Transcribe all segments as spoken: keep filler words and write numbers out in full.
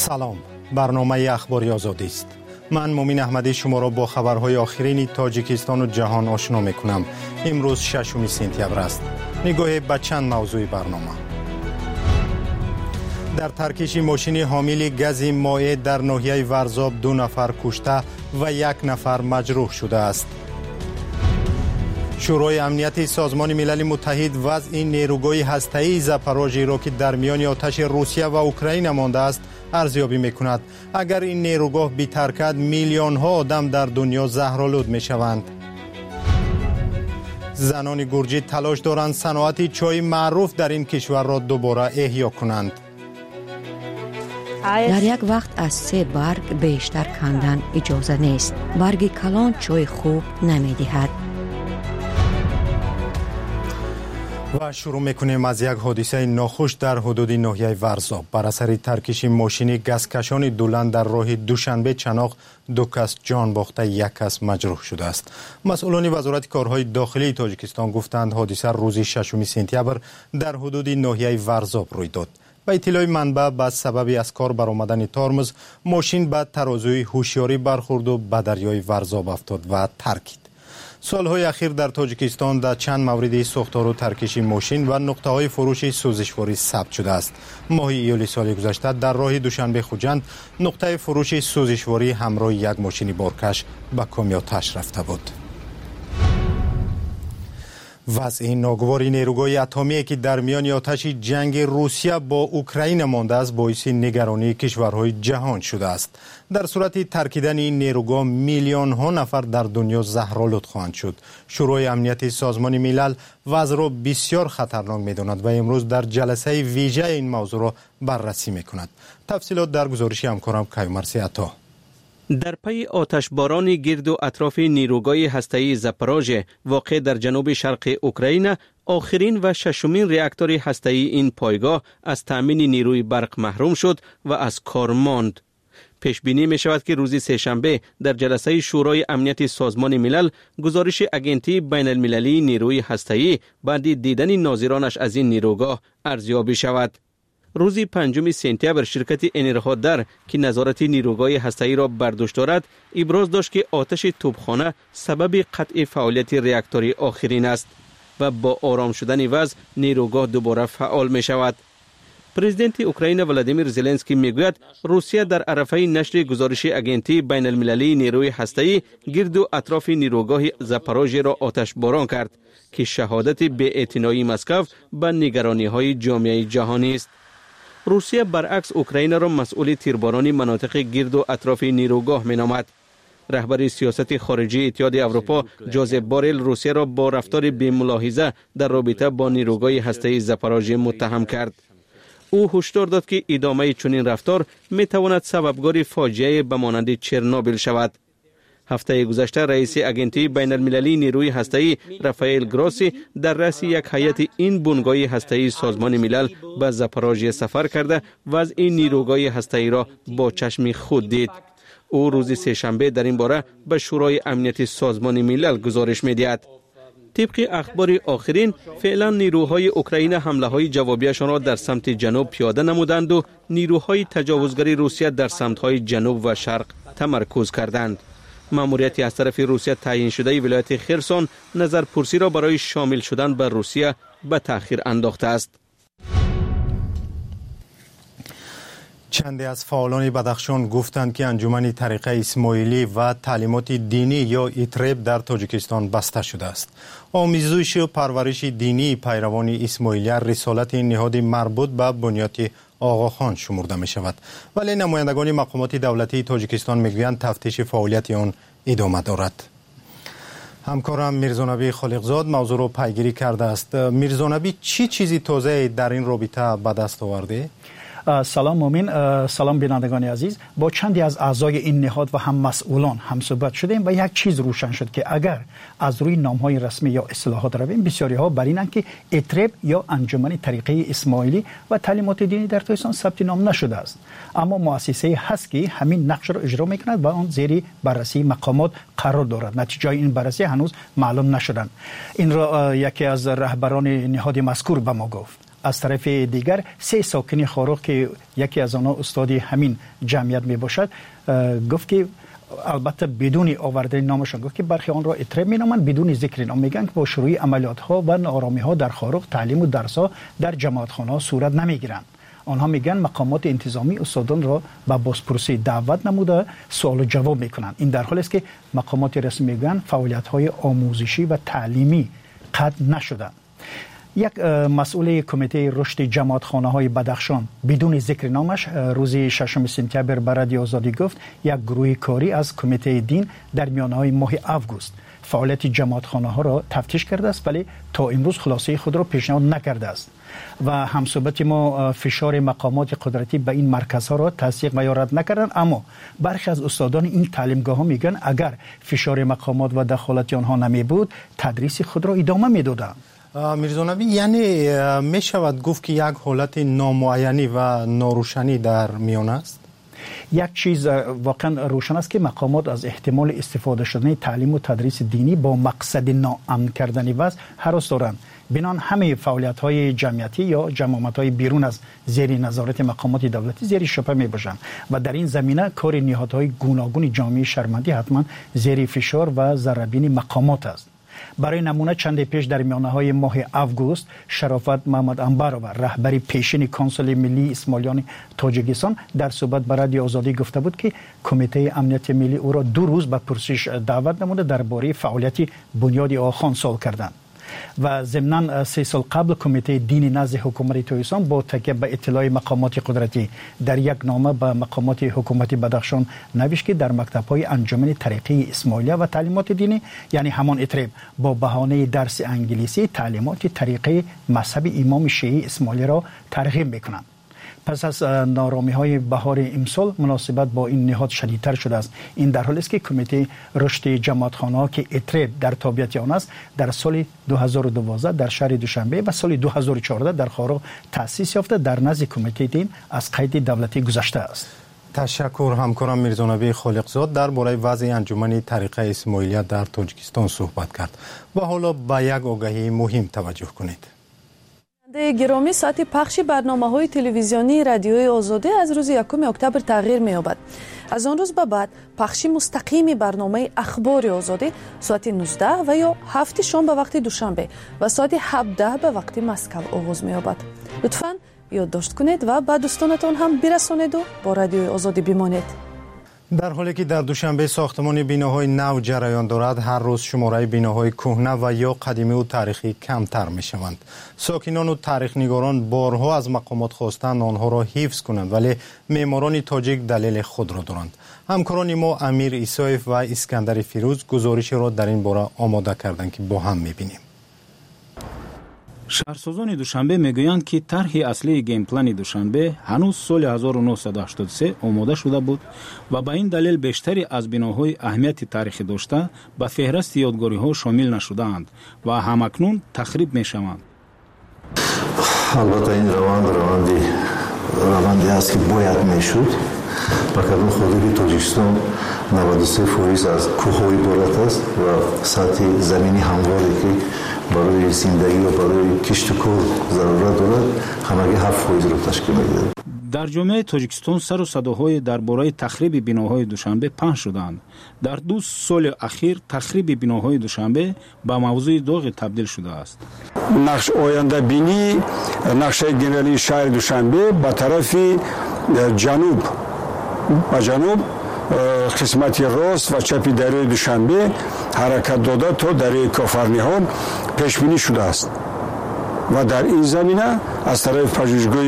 سلام، برنامه اخباری آزادی است. من مومین احمدی شما را با خبرهای آخرین تاجیکستان و جهان آشنا میکنم. امروز ششم سپتامبر است. نگاه به چند موضوع برنامه. در ترکیش ماشین حامل گاز مایع در ناحیه ورزاب دو نفر کشته و یک نفر مجروح شده است. شورای امنیت سازمان ملل متحد وضع نیروگاه هسته‌ای زاپاروژی را که در میان آتش روسیه و اوکراین مانده است ارزیابی میکند. اگر این نیروگاه بی‌حرکت میلیون ها آدم در دنیا زهرآلود میشوند. زنان گرجی تلاش دارند صنعت چای معروف در این کشور را دوباره احیا کنند. در یک وقت از سه برگ بیشتر کندن اجازه نیست. برگ کلان چای خوب نمیدهد. و شروع میکنیم از یک حادثه ناخوش در حدود ناحیه ورزاب. بر اثر ترکش ماشین گازکشان دولن در راه دوشنبه چناق دو کس جان باخته، یک کس مجروح شده است. مسئولان وزارت کارهای داخلی تاجیکستان گفتند حادثه روز ششم سپتامبر در حدود ناحیه ورزاب روی داد. به اطلاع منبع به سبب از کار برآمدن ترمز ماشین به ترازوی هوشیاری برخورد و به دریای ورزاب افتاد و ترکید. سالهای اخیر در تاجیکستان در چند مورد سوختار و ترکش ماشین و نقطه‌های فروش سوزشواری ثبت شده است. ماه ایولی سال گذشته در راه دوشنبه خوجند نقطه فروش سوزشواری همراه یک ماشین بارکش به کامی آتش رفته بود. وضع ناگوار نیروگاه اتمی که در میان آتش جنگ روسیه با اوکراین مانده است باعث نگرانی کشورهای جهان شده است. در صورت ترکیدن این نیروگاه میلیون ها نفر در دنیا زهرآلود خواهند شد. شورای امنیت سازمان ملل وضع را بسیار خطرناک می‌داند و امروز در جلسه ویژه این موضوع را بررسی می‌کند. تفصیلات در گزارش همکارم کیومرثی عطا. در پی آتشباران گرد و اطراف نیروگاه هسته‌ای زاپاروژه واقع در جنوب شرق اوکراین، آخرین و ششمین راکتور هسته‌ای این پایگاه از تامین نیروی برق محروم شد و از کار ماند. پیش بینی می شود که روز سه‌شنبه در جلسه شورای امنیت سازمان ملل گزارش اجنسی بین المللی نیروی هسته‌ای بعد دیدن ناظرانش از این نیروگاه ارزیابی شود. روز پنجم سپتامبر شرکت انرهادر که نظارت نیروگاه هسته‌ای را بر دوش دارد ابراز داشت که آتش توپخانه سبب قطع فعالیت راکتور آخرین است و با آرام شدن وضع نیروگاه دوباره فعال می شود. پرزیدنت اوکراین ولادیمیر زلنسکی میگوید روسیه در عرفه نشر گزارش اجنسی بین المللی نیروی هسته‌ای گرد و اطراف نیروگاه زاپاروژه را آتش باران کرد که شهادت بی‌اعتنایی مسکو به نگرانی‌های جامعه جهانی است. روسیه برعکس اوکراین را مسئول تیرباران مناطق گرد و اطراف نیروگاه مینامد. رهبر سیاست خارجی اتحاد اروپا جوزپ بارل روسیه را با رفتار بی‌ملاحظه در رابطه با نیروگاه هسته‌ای زاپاروژه متهم کرد. او هشدار داد که ادامه چنین رفتار میتواند سببگار فاجعه به مانند چرنوبیل شود. هفته گذشته رئیس اجنسی بین المللی نیروی هسته‌ای رافائل گروسی در رأس یک هیئت این بنگاه هسته‌ای سازمان ملل به زاپاروژه سفر کرده و از این نیروگاه هسته‌ای را با چشم خود دید. او روز سه‌شنبه در این باره به شورای امنیت سازمان ملل گزارش می‌دهد. طبق اخبار آخرین فعلا نیروهای اوکراین حمله‌های جوابیشان را در سمت جنوب پیاده نمودند و نیروهای تجاوزگری روسیه در سمت‌های جنوب و شرق تمرکز کردند. ماموریتی از طرف روسیه تعیین شده ولایت خرسون نظرپرسی را برای شامل شدن به روسیه به تأخیر انداخته است. چندی از فعالان بدخشان گفتند که انجمن طریقه اسماعیلی و تعلیمات دینی یا ایترب در تاجیکستان بسته شده است. آموزش و پرورش دینی پیروان اسماعیلی رسالت نهاد مربوط به بنیاد آقاخان شمرده می شود، ولی نمایندگان مقامات دولتی تاجیکستان میگویند تفتیش فعالیت آن ادامه دارد. همکارم میرزانبی خالقزاد موضوع را پیگیری کرده است. میرزانبی چی چیزی تازه در این رابطه به دست آورده؟ سلام مومین، سلام بینندگان عزیز. با چندی از اعضای این نهاد و هم مسئولان هم صحبت شدیم و یک چیز روشن شد که اگر از روی نام‌های رسمی یا اصطلاحات رویم، بسیاری ها بر اینند که اترب یا انجمن طریقه اسماعیلی و تعلیمات دینی در تاجیکستان ثبت نام نشده است، اما مؤسسه هست که همین نقش را اجرا میکند و آن زیر بررسی مقامات قرار دارد. نتیجه این بررسی هنوز معلوم نشدند. این را یکی از رهبران نهاد مذکور به ما گفت. از طرف دیگر سه ساکن خاروق که یکی از آنها استاد همین جمعیت می باشد گفت که البته بدون آوردن نامشان گفت که برخی آن را اطراب می نامند بدون ذکر نام. میگن که با شروع عملیات ها و نارامی ها در خاروق تعلیم و درس ها در جماعت خانه ها صورت نمی گیرند. آنها میگن مقامات انتظامی استادان را به بازپرسی دعوت نموده سوال و جواب میکنند. این در حالی است که مقامات رسمی میگن فعالیت های آموزشی و تعلیمی قطع نشده. یک مسئول کمیته رشد جماعتخانه های بدخشان بدون ذکر نامش روز ششم سپتامبر به رادیو آزادی گفت یک گروه کاری از کمیته دین در میانه ماه آگوست فعالیت جماعتخانه ها را تفتیش کرده است ولی تا امروز خلاصه خود را پیشنهاد نکرده است و همصحبت ما فشار مقامات قدرتی به این مرکزها را تصدیق و یا رد نکردند. اما برخی از استادان این تعلیمگاه ها میگن اگر فشار مقامات و دخالت آنها نمی بود تدریس خود را ادامه میدادند. میرزا نبی یعنی می شود گفت که یک حالت نامعینی و ناروشنی در میان است؟ یک چیز واقعا روشن است که مقامات از احتمال استفاده شدن تعلیم و تدریس دینی با مقصد ناامن کردن وضع هراس دارند. بنان همه فعالیت های جمعیتی یا جماعت های بیرون از زیر نظارت مقامات دولتی زیر شبهه می باشند و در این زمینه کار نهادهای گوناگون جامعه شهروندی حتما زیر فشار و ضربین مقامات است. برای نمونه چند پیش در میانه های ماه آگوست شرافت محمد انبارو رهبر پیشین کنسول ملی اسماعیلیان تاجیکستان در صحبت با رادیو آزادی گفته بود که کمیته امنیت ملی او را دو روز به پرسش دعوت نموده درباره فعالیت بنیاد آخان سوال کردند و ضمناً سه سال قبل کمیته دین نزد حکومت تاجیکستان با تکیه به اطلاع مقامات قدرتی در یک نامه به مقامات حکومتی بدخشان نوشت که در مکتب‌های انجمن طریقه اسماعیلیه و تعلیمات دینی یعنی همان اطراب با بهانه درس انگلیسی تعلیمات طریقه مذهب امام شیعی اسماعیلی را ترغیب می‌کنند. پس از نارامی‌های بهار امسال مناسبت با این نهاد شدیدتر شده است. این در حالی است که کمیته رشد جماعتخانه‌ها که اطراب در تابعیت آن است در سال دو هزار و دوازده در شهر دوشنبه و سال دو هزار و چهارده در خاروق تأسیس یافته در نزد کمیته دین از قید دولتی گذشته است. تشکر همکارم میرزا نبی خالقزاد درباره وضع انجمن طریقه اسماعیلیه در تاجیکستان صحبت کرد. و حالا به یک آگهی مهم توجه کنید. گرامی ساعت پخش برنامه‌های تلویزیونی رادیوی آزادی از روز یکم اکتبر تغییر می‌یابد. از آن روز به بعد پخش مستقیم برنامه اخبار آزادی ساعت نوزده و یا هفت شام به وقت دوشنبه و ساعت هفده به وقت مسکو آغاز می‌یابد. لطفاً یادداشت کنید و به دوستانتان هم برسانید و با رادیوی آزادی بمانید. در حالی که در دوشنبه ساختمان بیناهای نو جریان دارد هر روز شماره بیناهای کهنه و یا قدیمی و تاریخی کمتر می شوند. ساکنان و تاریخ‌نگاران بارها از مقامات خواستند آنها را حفظ کنند ولی معماران تاجیک دلیل خود را دارند. همکاران ما امیر ایسایف و اسکندر فیروز گزارش را در این باره آماده کردند که با هم می بینیم. شهرسازان دوشنبه میگویند که طرح اصلی گیم پلان دوشنبه هنوز سال هزار و نهصد و هشتاد و سه آماده شده بود و به این دلیل بیشتری از بناهای اهمیت تاریخی داشته به فهرست یادگاری‌ها شامل نشده‌اند و همکنون تخریب می‌شوند. البته این روند روندی روندی است که باید میشد. بکردن خودی تاجیکستان نود و سه فیصد از کوه‌های دولت است و سطح زمینی همواری که برای زندگی و برای کشت و کار ضرورت دارد همگی هفت فیصد را تشکیل می‌دهد. در جامعه تاجیکستان سر و صداهای درباره تخریب بناهای دوشنبه پنهان شدند. در دو سال اخیر تخریب بناهای دوشنبه به موضوع داغ تبدیل شده است. نقش آینده بینی نقشه گنرالی شهر دوشنبه به طرف جنوب به جنوب قسمت راست و چپ دره دوشنبه حرکت داده تا دره کافرنیان پیش بینی شده است و در این زمینه از طرف پژوهشگاه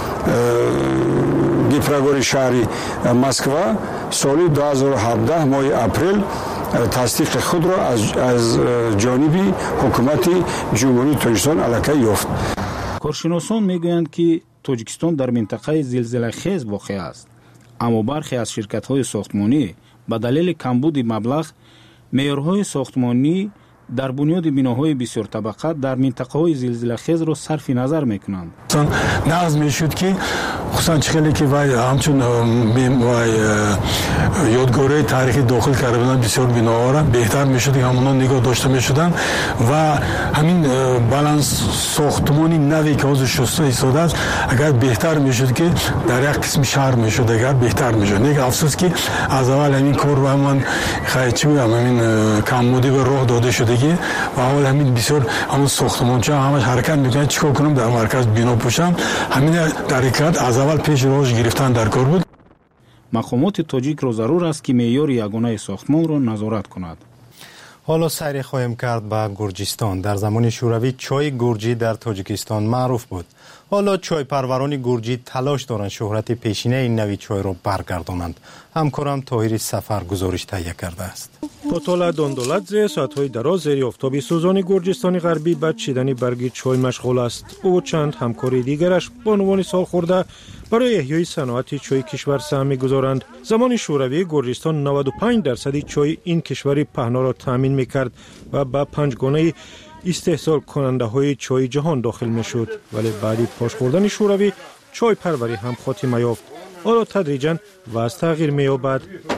گیپراگور شهر مسکو سال دو هزار و هفده ماه اپریل تصدیق خود را از از جانب حکومت جمهوری تاجیکستان الکی یافت. کارشناسان میگویند که تاجیکستان در منطقه زلزله خیز واقع است، اما برخی از شرکت‌های ساختمانی به دلیل کمبود مبلغ معیارهای ساختمانی در بنیاد بناهای بسیار طبقه در منطقه‌های زلزله خیز را صرف نظر می‌کنند. نقض می‌شد که خصوصا چخیلی که وای همچون وای یادگاری تاریخی داخل کرده بودن بسیار بینواره بهتر میشد که همونا نگاه داشته میشدن و همین بالانس ساختمانی نوی که از شسته ایستاده است اگر بهتر میشد که در یک قسم شهر میشد اگر بهتر میشد. نه افسوس که از اول همین کار و من خیلی چی میگم همین کمبودی به راه داده شده که و اول همین بسیار همون ساختمانچه همش حرکت میکنه چیکار کنم در مرکز بنا پوشم همین در حقیقت از اول پیش راهش گرفتن در کار بود. مقامات تاجیک را ضرور است که معیار یگانه ساختمان را نظارت کند. حالا سیر خواهیم کرد به گرجستان. در زمان شوروی چای گرجی در تاجیکستان معروف بود. حالا چای پروران گرجی تلاش دارند شهرت پیشینه این نوع چای را برگردانند. همکارم طاهر سفر گزارش تهیه کرده است. پوتولا دوندولادزه ساعت‌های دراز زیر آفتاب سوزان گرجستان غربی به چیدن برگ چای مشغول است. او چند همکاری دیگرش بانوان سالخورده برای احیای صنعت چای کشور سهم می‌گذارند. زمان شوروی گرجستان نود و پنج درصد چای این کشور پهنا را تامین می‌کرد و به پنج گونه استحصال کننده های چای جهان داخل می‌شد، ولی بعد پاش خوردن شوروی چای پروری هم خاتمه یافت. حالا تدریجاً وضع تغییر می‌یابد.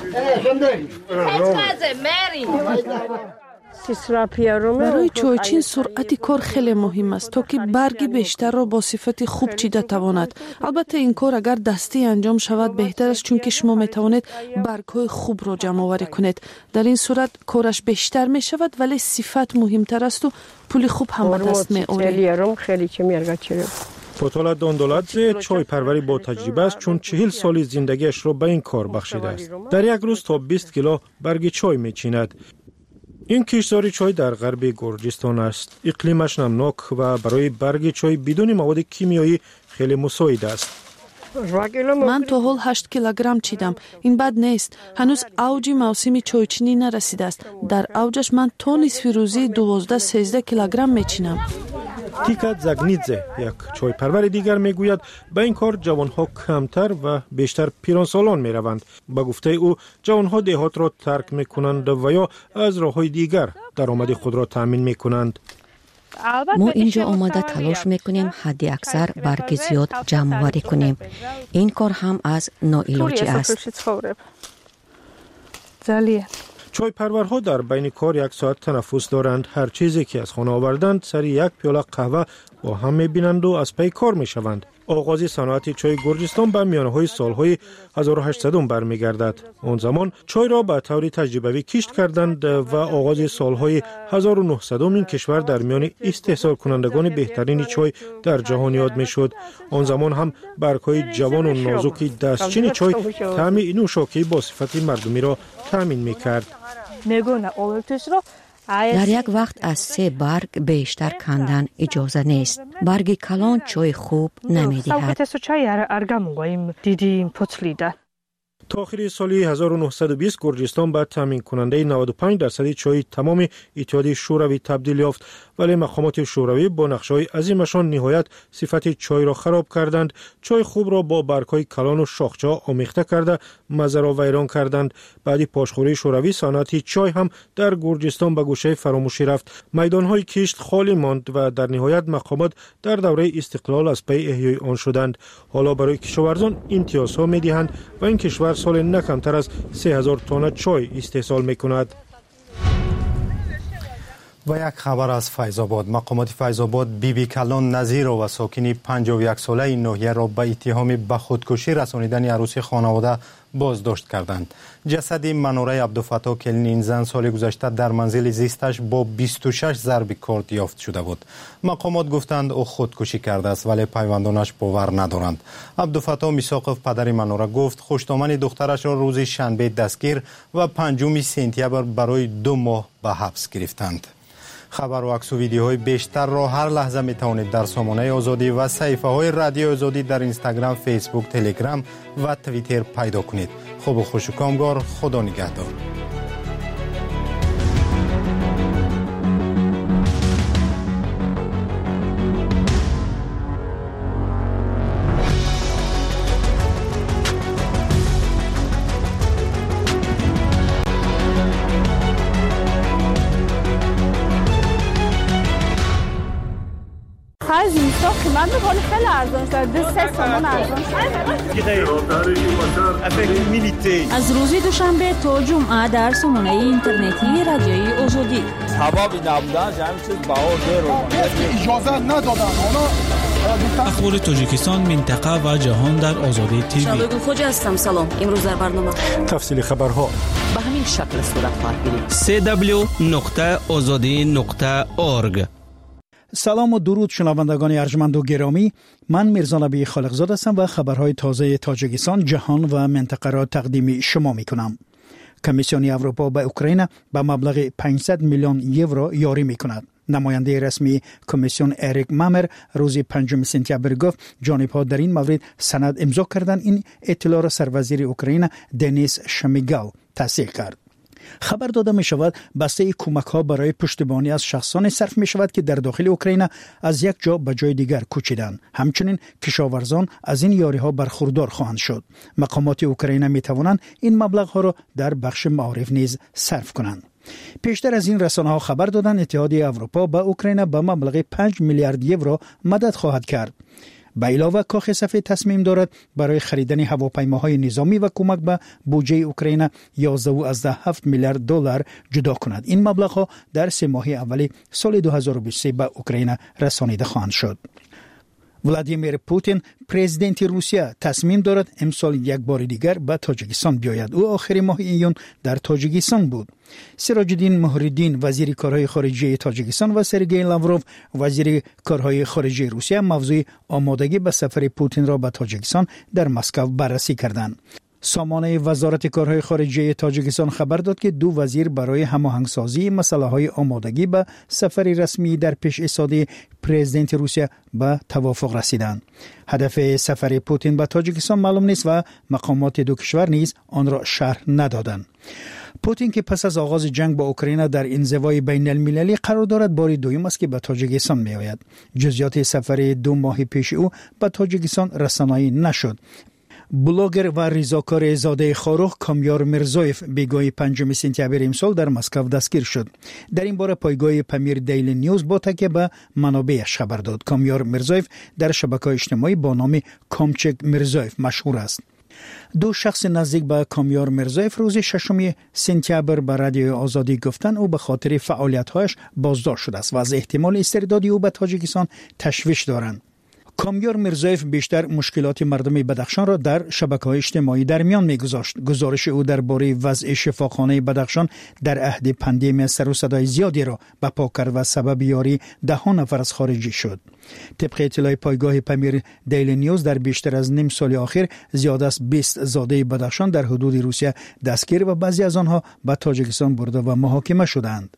برای چایچین سرعت کار خیلی مهم است تا که برگ بیشتر را با صفت خوب چیده تواند. البته این کار اگر دستی انجام شود بهتر است چون که شما می توانید برگ های خوب را جمع آوری کنید. در این صورت کارش بیشتر می شود ولی صفت مهمتر است و پول خوب هم به دست می آورید. پوتولا دوندولادزه چای پروری با تجربه است چون چهل سالی زندگیش را به این کار بخشیده است. در یک روز تا بیست کیلو برگ چای می چیند. این کشتزار چای در غرب گرجستان است. اقلیمش نمناک و برای برگ چای بدون مواد کیمیایی خیلی مساعد است. من تا حال هشت کیلوگرم چیدم. این بد نیست. هنوز اوج موسم چایچینی نرسیده است. در اوجش من تا نصف روزی دوازده سیزده کیلوگرم میچینم. تیکا زاگنیدزه یک چای پرور دیگر میگوید به این کار جوانها کمتر و بیشتر پیرانسالان میروند. به گفته او جوانها دهات را ترک میکنند و یا از راههای دیگر درآمد خود را تامین میکنند. ما اینجا آماده تلاش میکنیم حد اکثر برگ زیاد جمع آوری کنیم. این کار هم از ناعلاجی است. چای پرورها در بین کار یک ساعت تنفس دارند. هر چیزی که از خانه آوردند سری یک پیاله قهوه با هم میبینند و از پی کار میشوند. آغاز صنعت چای گرجستان به میانه‌های سالهای هزار و هشتصد برمیگردد. آن زمان چای را به طور تجربوی کشت کردند و آغاز سالهای هزار و نهصد این کشور در میان استحصال کنندگان بهترین چای در جهان یاد میشد. آن زمان هم برگ‌های جوان و نازک دستچین چای طعم نوشاکی با صفت مردمی را تامین میکرد. در یک وقت از سه برگ بیشتر کندن اجازه نیست. برگ کلان چای خوب نمیدهد. تا آخر سال هزار و نهصد و بیست گرجستان به تامین کننده نود و پنج درصد چای تمام اتحادیه شوروی تبدیل یافت، ولی مقامات شوروی با نقشه‌های عظیمشان نهایت صفت چای را خراب کردند. چای خوب را با برگ‌های کلان و شاخچه‌ها آمیخته کرده مزه را ویران کردند. بعد پاشخوری شوروی صنعت چای هم در گرجستان به گوشه فراموشی رفت. میدان‌های کشت خالی ماند و در نهایت مقامات در دوره استقلال از پی احیای آن شدند. حالا برای کشاورزان امتیازها می‌دهند و این کشور سال نه کمتر از سه هزار تن چای استحصال می‌کند. و یک خبر از فیض آباد. مقامات فیض آباد بی بی کلان نظیر و ساکن پنجاه و یک ساله این ناحیه را به اتهام به خودکشی رسانیدن عروس خانواده بازداشت کردند. جسد منوره عبدالفتاح کلین این زن سال گذشته در منزل زیستش با بیست و شش ضرب کارد یافت شده بود. مقامات گفتند او خودکشی کرده است ولی پیوندانش باور ندارند. عبدالفتاح میساقوف پدر منوره گفت خوشتامن دخترش را روز شنبه دستگیر و پنجم سپتامبر برای دو ماه به حبس گرفتند. خبر و عکس و ویدیوهای بیشتر را هر لحظه می توانید در سامانه آزادی و صفحه های رادیو آزادی در اینستاگرام، فیسبوک، تلگرام و توییتر پیدا کنید. خوب و خوش و کامگار. خدا نگهدار. خرج اینستا قیمت میکنه خیلی ارزان شده دو سه تومن ارزان شده. از روز دوشنبه تا جمعه در سامانه اینترنتی رادیوی آزادی حبابی نبودن جمعی چیز بها دیر اجازه ندادن اخبار تاجیکستان منطقه و جهان در آزادی تیوی. شادوگل خوجا هستم. سلام. امروز در برنامه تفصیل خبرها به همین شکل صورت خواهد گرفت. سی دبلیو نقطه آزادی نقطه اورگ. سلام و درود شنوندگان ارجمند و گرامی، من میرزا نبی خالقزاد هستم و خبرهای تازه تاجیکستان، جهان و منطقه را تقدیم شما میکنم. کمیسیون اروپا به اوکراین به مبلغ پانصد میلیون یورو یاری میکند. نماینده رسمی کمیسیون اریک مامر روز پنجم سپتامبر گفت جانب‌ها در این مورد سند امضا کردند. این اطلاع را سروزیر اوکراین دنیس شمیگال تصدیق کرد. خبر داده می شود بسته کمک ها برای پشتیبانی از شخصان صرف می شود که در داخل اوکراین از یک جا به جای دیگر کوچیدند. همچنین کشاورزان از این یاری ها برخوردار خواهند شد. مقامات اوکراین می توانند این مبلغ ها را در بخش معارف نیز صرف کنند. پیشتر از این رسانه ها خبر دادند اتحادیه اروپا به اوکراین به مبلغ پنج میلیارد یورو مدد خواهد کرد. به علاوه کاخ سفید تصمیم دارد برای خریدن هواپیماهای نظامی و کمک به بودجه اوکراین یازده و هفت میلیارد دلار جدا کند. این مبلغ ها در سه ماه اول سال دو هزار و بیست و سه به اوکراین رسانیده خواهند شد. ولادیمیر پوتین پرزیدنت روسیه تصمیم دارد امسال یک بار دیگر به تاجیکستان بیاید. او آخر ماه ایون در تاجیکستان بود. سراج الدین مهرالدین وزیر کارهای خارجه تاجیکستان و سرگئی لاوروف وزیر کارهای خارجه روسیه موضوع آمادگی به سفر پوتین را به تاجیکستان در مسکو بررسی کردند. سامانه وزارت کارهای خارجه تاجیکستان خبر داد که دو وزیر برای هماهنگسازی مسائل آمادگی به سفر رسمی در پیش ایستاده پرزیدنت روسیه به توافق رسیدند. هدف سفر پوتین به تاجیکستان معلوم نیست و مقامات دو کشور نیز آن را شرح ندادند. پوتین که پس از آغاز جنگ با اوکراین در انزوای بین المللی قرار دارد بار دوم است که به تاجیکستان می آید. جزئیات سفر دو ماه پیش او به تاجیکستان رسانه‌ای نشد. بلاگر و ریزاکار زاده خاروخ کامیار میرزایف بیگاه پنجم سپتامبر امسال در مسکو دستگیر شد. در این باره پایگاه پمیر دیلی نیوز با تکیه به منابعش خبر داد. کامیار میرزایف در شبکه‌های اجتماعی با نام کامچک میرزایف مشهور است. دو شخص نزدیک به کامیار میرزایف روز ششم سپتامبر به رادیو آزادی گفتند او به خاطر فعالیت‌هایش بازداشت شده است و از احتمال استرداد او به تاجیکستان تشویش دارند. کامیار میرزایف بیشتر مشکلات مردم بدخشان را در شبکه‌های اجتماعی در میان می‌گذاشت. گزارش او درباره وضع شفاخانه بدخشان در عهد پاندمی سر و صدای زیادی را به پا کرد و سبب یاری ده ها نفر از خارجی شد. طبق اطلاع پایگاه پمیر دیلی نیوز در بیشتر از نیم سال اخیر زیاد از بیست زاده بدخشان در حدود روسیه دستگیر و بعضی از آنها به تاجیکستان برده و محاکمه شدند.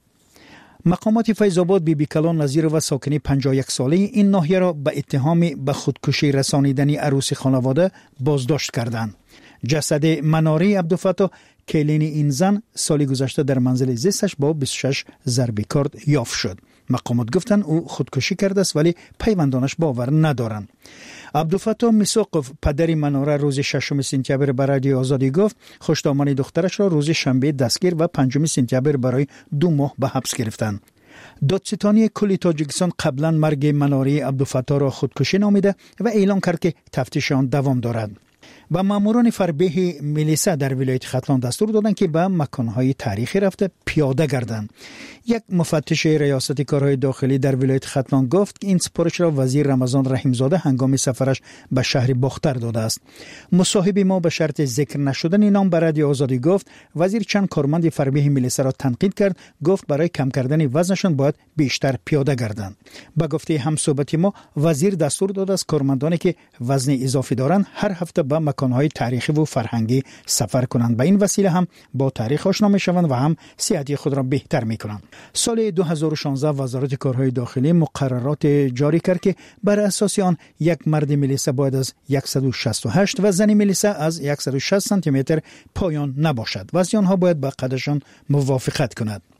مقامات فیض آباد بی بی کلان نظیر و ساکنی پنجاه و یک ساله این ناحیه را به اتهام به خودکشی رسانیدن عروس خانواده بازداشت کردند. جسد مناری عبدالفتاح کلین این زن سالی گذشته در منزل زیستش با بیست و شش ضربه کارد یافت شد. مقامات گفتند او خودکشی کرده است ولی پیوندانش باور ندارند. عبدالفتاح میساقوف پدر مناره روز ششم سپتامبر به رادیو آزادی گفت خوشدامن دخترش را روز شنبه دستگیر و پنجم سپتامبر برای دو ماه به حبس گرفتند. دادستانی کل تاجیکستان قبلا مرگ مناره عبدالفتاح را خودکشی نامیده و اعلام کرد که تفتیش آن دوام دارد. و ماموران فربه میلیسا در ولایت ختلان دستور دادند که به مکانهای تاریخی رفته پیاده گردند. یک مفتش ریاست کارهای داخلی در ولایت ختلان گفت که این سپارش را وزیر رمضان رحیمزاده هنگام سفرش به شهر باختر داده است. مصاحب ما به شرط ذکر نشدن نام به رادیو آزادی گفت وزیر چند کارمند فربه میلیسا را تنقید کرد. گفت برای کم کردن وزنشان باید بیشتر پیاده گردند. با گفته همصحبت ما وزیر دستور داده است کارمندانی که وزن اضافی دارند هر هفته به مکانهای تاریخی و فرهنگی سفر کنند. به این وسیله هم با تاریخ آشنا میشوند و هم صحت خود را بهتر میکنند. سال دو هزار و شانزده وزارت کارهای داخلی مقررات جاری کرد که بر اساس آن یک مرد میلیسا باید از صد و شصت و هشت و زن میلیسا از صد و شصت سانتی متر پایان نباشد و از آنها باید با قدشان موافقت کند.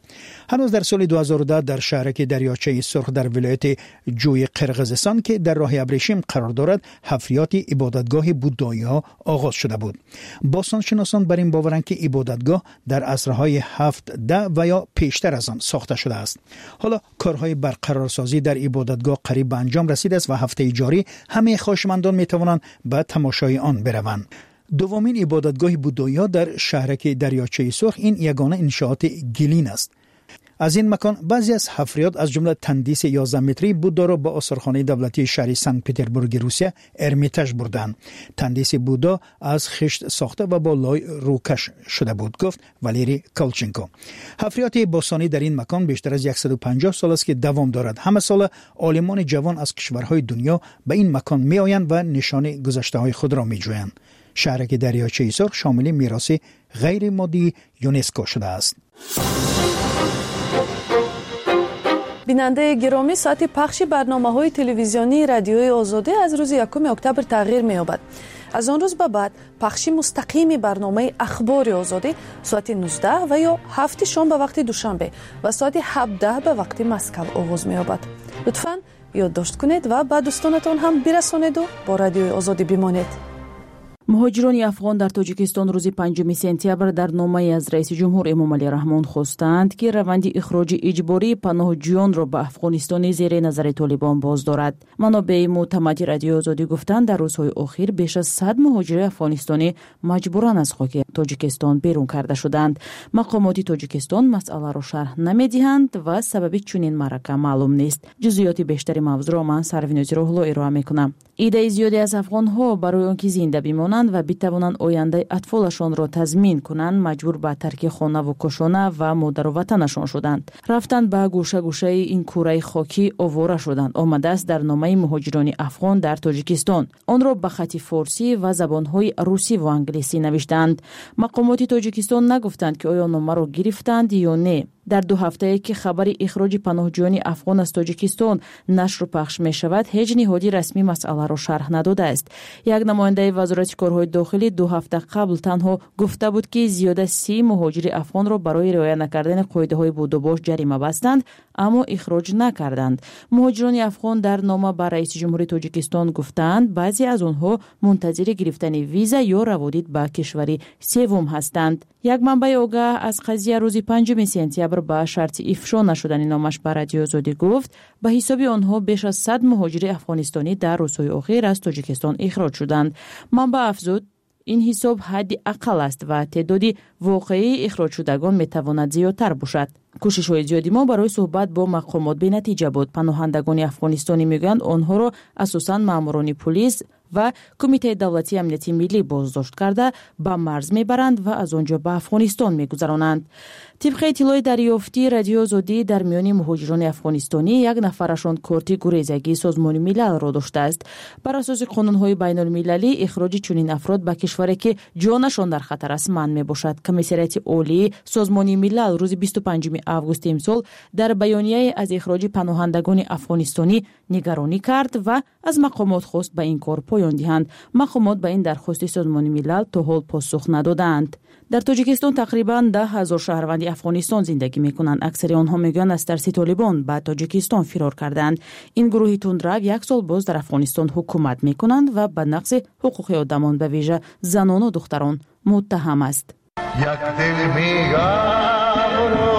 هنوز در سال دو هزار و ده در شهرک دریاچه سرخ در ولایت جوی قرقیزستان که در راه ابریشم قرار دارد حفریات عبادتگاه بودایی ها آغاز شده بود. باستانشناسان بر این باورند که عبادتگاه در عصرهای هفت ده و یا پیشتر از آن ساخته شده است. حالا کارهای برقرارسازی در عبادتگاه قریب به انجام رسیده است و هفته جاری همه خواهشمندان می توانند به تماشای آن بروند. دومین عبادتگاه بودایی ها در شهرک دریاچه سرخ این یگانه انشاءات گلین است. از این مکان بعضی از حفریات از جمله تندیس یازده متری بودا را به آثارخانه دولتی شهر سنت پترزبورگ روسیه ارمیتاژ بردند. تندیس بودا از خشت ساخته و با لای روکش شده بود، گفت والری کالچنکو. حفریات باستانی در این مکان بیشتر از صد و پنجاه سال است که دوام دارد. همه سال عالمان جوان از کشورهای دنیا به این مکان می آیند و نشان گذشته های خود را می جویند. شهرک دریاچه سرخ شامل میراث غیر مادی یونسکو شده است. بیننده گرامی، ساعت پخش برنامه‌های تلویزیونی رادیوی آزادی از روز یکم اکتبر تغییر می‌یابد. از آن روز به بعد پخش مستقیم برنامه اخبار آزادی ساعت نوزده و یا هفت شام به وقت دوشنبه و ساعت هفده به وقت مسکو آغاز می‌یابد. لطفاً یادداشت کنید و به دوستانتان هم برسانید و با رادیوی آزادی بمانید. مهاجران افغان در تاجیکستان روز پنجم سپتامبر در نامه از رئیس جمهور امامعلی رحمان خواستند که روند اخراج اجباری پناهجویان را به افغانستان زیر نظر طالبان باز دارد. منابع معتمد رادیو آزادی گفتند در روزهای اخیر بیش از صد مهاجر افغانستانی مجبوراً از خاک تاجیکستان بیرون کرده شدند. مقامات تاجیکستان مسئله را شرح نمی‌دهند و سبب چنین معرکه معلوم نیست. جزئیات بیشتری موضوع را من سروینوز روحلو ارائه می‌کنم. ایده زیادی از افغان‌ها برای آنکه زنده بمانند و بتوانند آینده اطفالشان را تضمین کنند مجبور به ترک خانه و کاشانه و مادر و وطنشان شدند. رفتن به گوشه گوشه این کره خاکی آواره شدند. آمده است در نامه مهاجران افغان در تاجیکستان. آن را به خط فارسی و زبان‌های روسی و انگلیسی نوشتند. مقامات تاجیکستان نگفتند که آیا نامه را گرفتند یا نه. در دو هفته که خبر اخراج پناهجویان افغان از تاجیکستان نشر و پخش می شود، هیچ نهادی رسمی مسئله را شرح نداده است. یک نماینده وزارت کارهای داخلی دو هفته قبل تنها گفته بود که زیاده سی مهاجر افغان را برای رعایت نکردن قاعده های بود و باش جریمه بستند اما اخراج نکردند. مهاجران افغان در نامه به رئیس جمهور تاجیکستان گفتند بعضی از آنها منتظر گرفتن ویزا یا روادید به کشور سوم هستند. یک منبع آگاه از قضیه روز پنجم سپتامبر با شرط افشا نشدن نامش به رادیو آزادی گفت به حساب آنها بیش از صد مهاجر افغانستانی در روزهای اخیر از تاجیکستان اخراج شدند. منبع افزود این حساب حد اقل است و تعداد واقعی اخراج شدگان میتواند زیادتر باشد. کوشش های زیادی ما برای صحبت با مقامات به نتیجه بود. پناهندگان افغانستانی میگویند آنها را اساساً ماموران پلیس و کمیته دولتی امنیتی ملی بازداشت کرده به مرز میبرند و از آنجا به افغانستان میگذرانند. طبق اطلاع دریافتی رادیو آزادی در میان مهاجران افغانستانی یک نفرشان کارت گریزگی سازمان ملل را داشته است. بر اساس قانون‌های بین المللی اخراج چنین افراد به کشوری که جانشان در خطر است منع میباشد. کمیسریت عالی سازمان ملل روز بیست و پنجم آگوست امسال در بیانیه از اخراج پناهندگان افغانستانی نگرانی کرد و از مقامات خواست به این کار پایان دهند. مقامات به این درخواست سازمان ملل تا حال پاسخ ندادند. در تاجیکستان تقریباً ده هزار شهروند افغانستان زندگی میکنند. اکثر آنها میگویند از ترس طالبان به تاجیکستان فرار کردند. این گروه تندرو یک سال باز در افغانستان حکومت میکنند و به نقض حقوق آدمان به ویژه زنان و دختران متهم است. یک دل میگم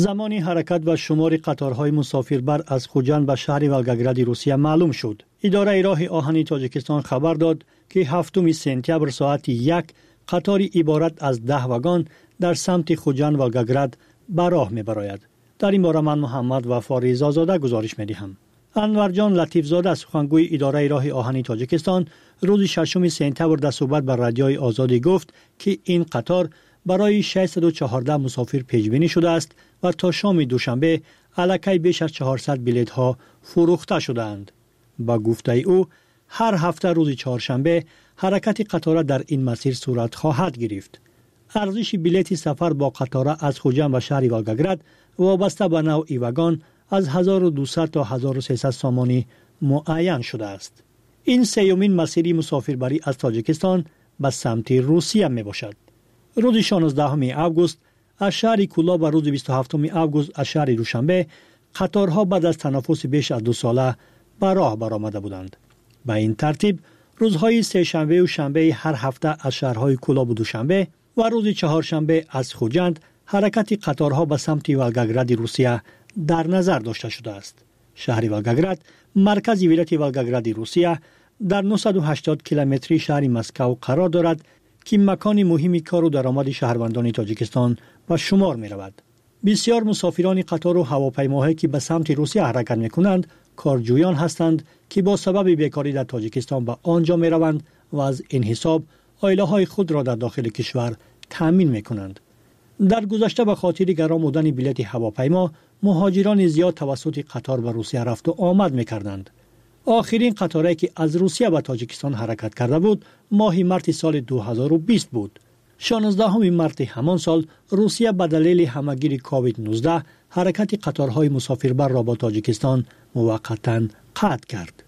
زمانی حرکت و شمار قطارهای مسافربر از خوجند به شهر ولگگراد روسیه معلوم شد. اداره راه آهنی تاجیکستان خبر داد که هفتم سپتامبر ساعت یک قطاری عبارت از ده واگن در سمت خوجند ولگگراد به راه می‌براید. در این باره من محمد وفا رضازاده گزارش می‌دهم. انور جان لطیف زاده سخنگوی اداره راه آهنی تاجیکستان روز ششم سپتامبر در صحبت با رادیوی آزادی گفت که این قطار برای ششصد و چهارده مسافر پیش بینی شده است و تا شام دوشنبه الکی بیش از چهارصد بلیط ها فروخته شدند. با گفته او هر هفته روز چهارشنبه حرکت قطار در این مسیر صورت خواهد گرفت. ارزش بلیط سفر با قطار از خوجند و شهر ولگگراد وابسته به نوع واگن از هزار و دویست تا هزار و سیصد سامانی معین شده است. این سیومین مسیری مسافربری از تاجیکستان به سمت روسیه می باشد. روز شانزدهم آگوست از شهر کولا و روز بیست و هفتم آگوست از شهر دوشنبه قطارها بعد از تنفس بیش از دو ساله به راه برآمده بودند. به این ترتیب روزهای سه شنبه و شنبه هر هفته از شهرهای کولا و دوشنبه و روز چهارشنبه از خوجند حرکت قطارها به سمت ولگگراد روسیه در نظر داشته شده است. شهر ولگگراد مرکز ولایت ولگگراد روسیه در نهصد و هشتاد کیلومتری شهر مسکو قرار دارد که مکان مهمی کار و درآمد شهروندان تاجیکستان به شمار می رود. بسیار مسافران قطار و هواپیماهایی که به سمت روسیه حرکت می کنند کارجویان هستند که با سبب بیکاری در تاجیکستان به آنجا می روند و از این حساب عائله های خود را در داخل کشور تامین می کنند. در گذشته به خاطر گران بودن بلیط هواپیما مهاجران زیاد توسط قطار به روسیه رفت و آمد می کردند. آخرین قطاری که از روسیه به تاجیکستان حرکت کرده بود ماه مارس سال دو هزار و بیست بود. شانزدهم مارس همان سال روسیه به دلیل همهگیری کووید نوزده حرکت قطارهای مسافربر را با تاجیکستان موقتا قطع کرد.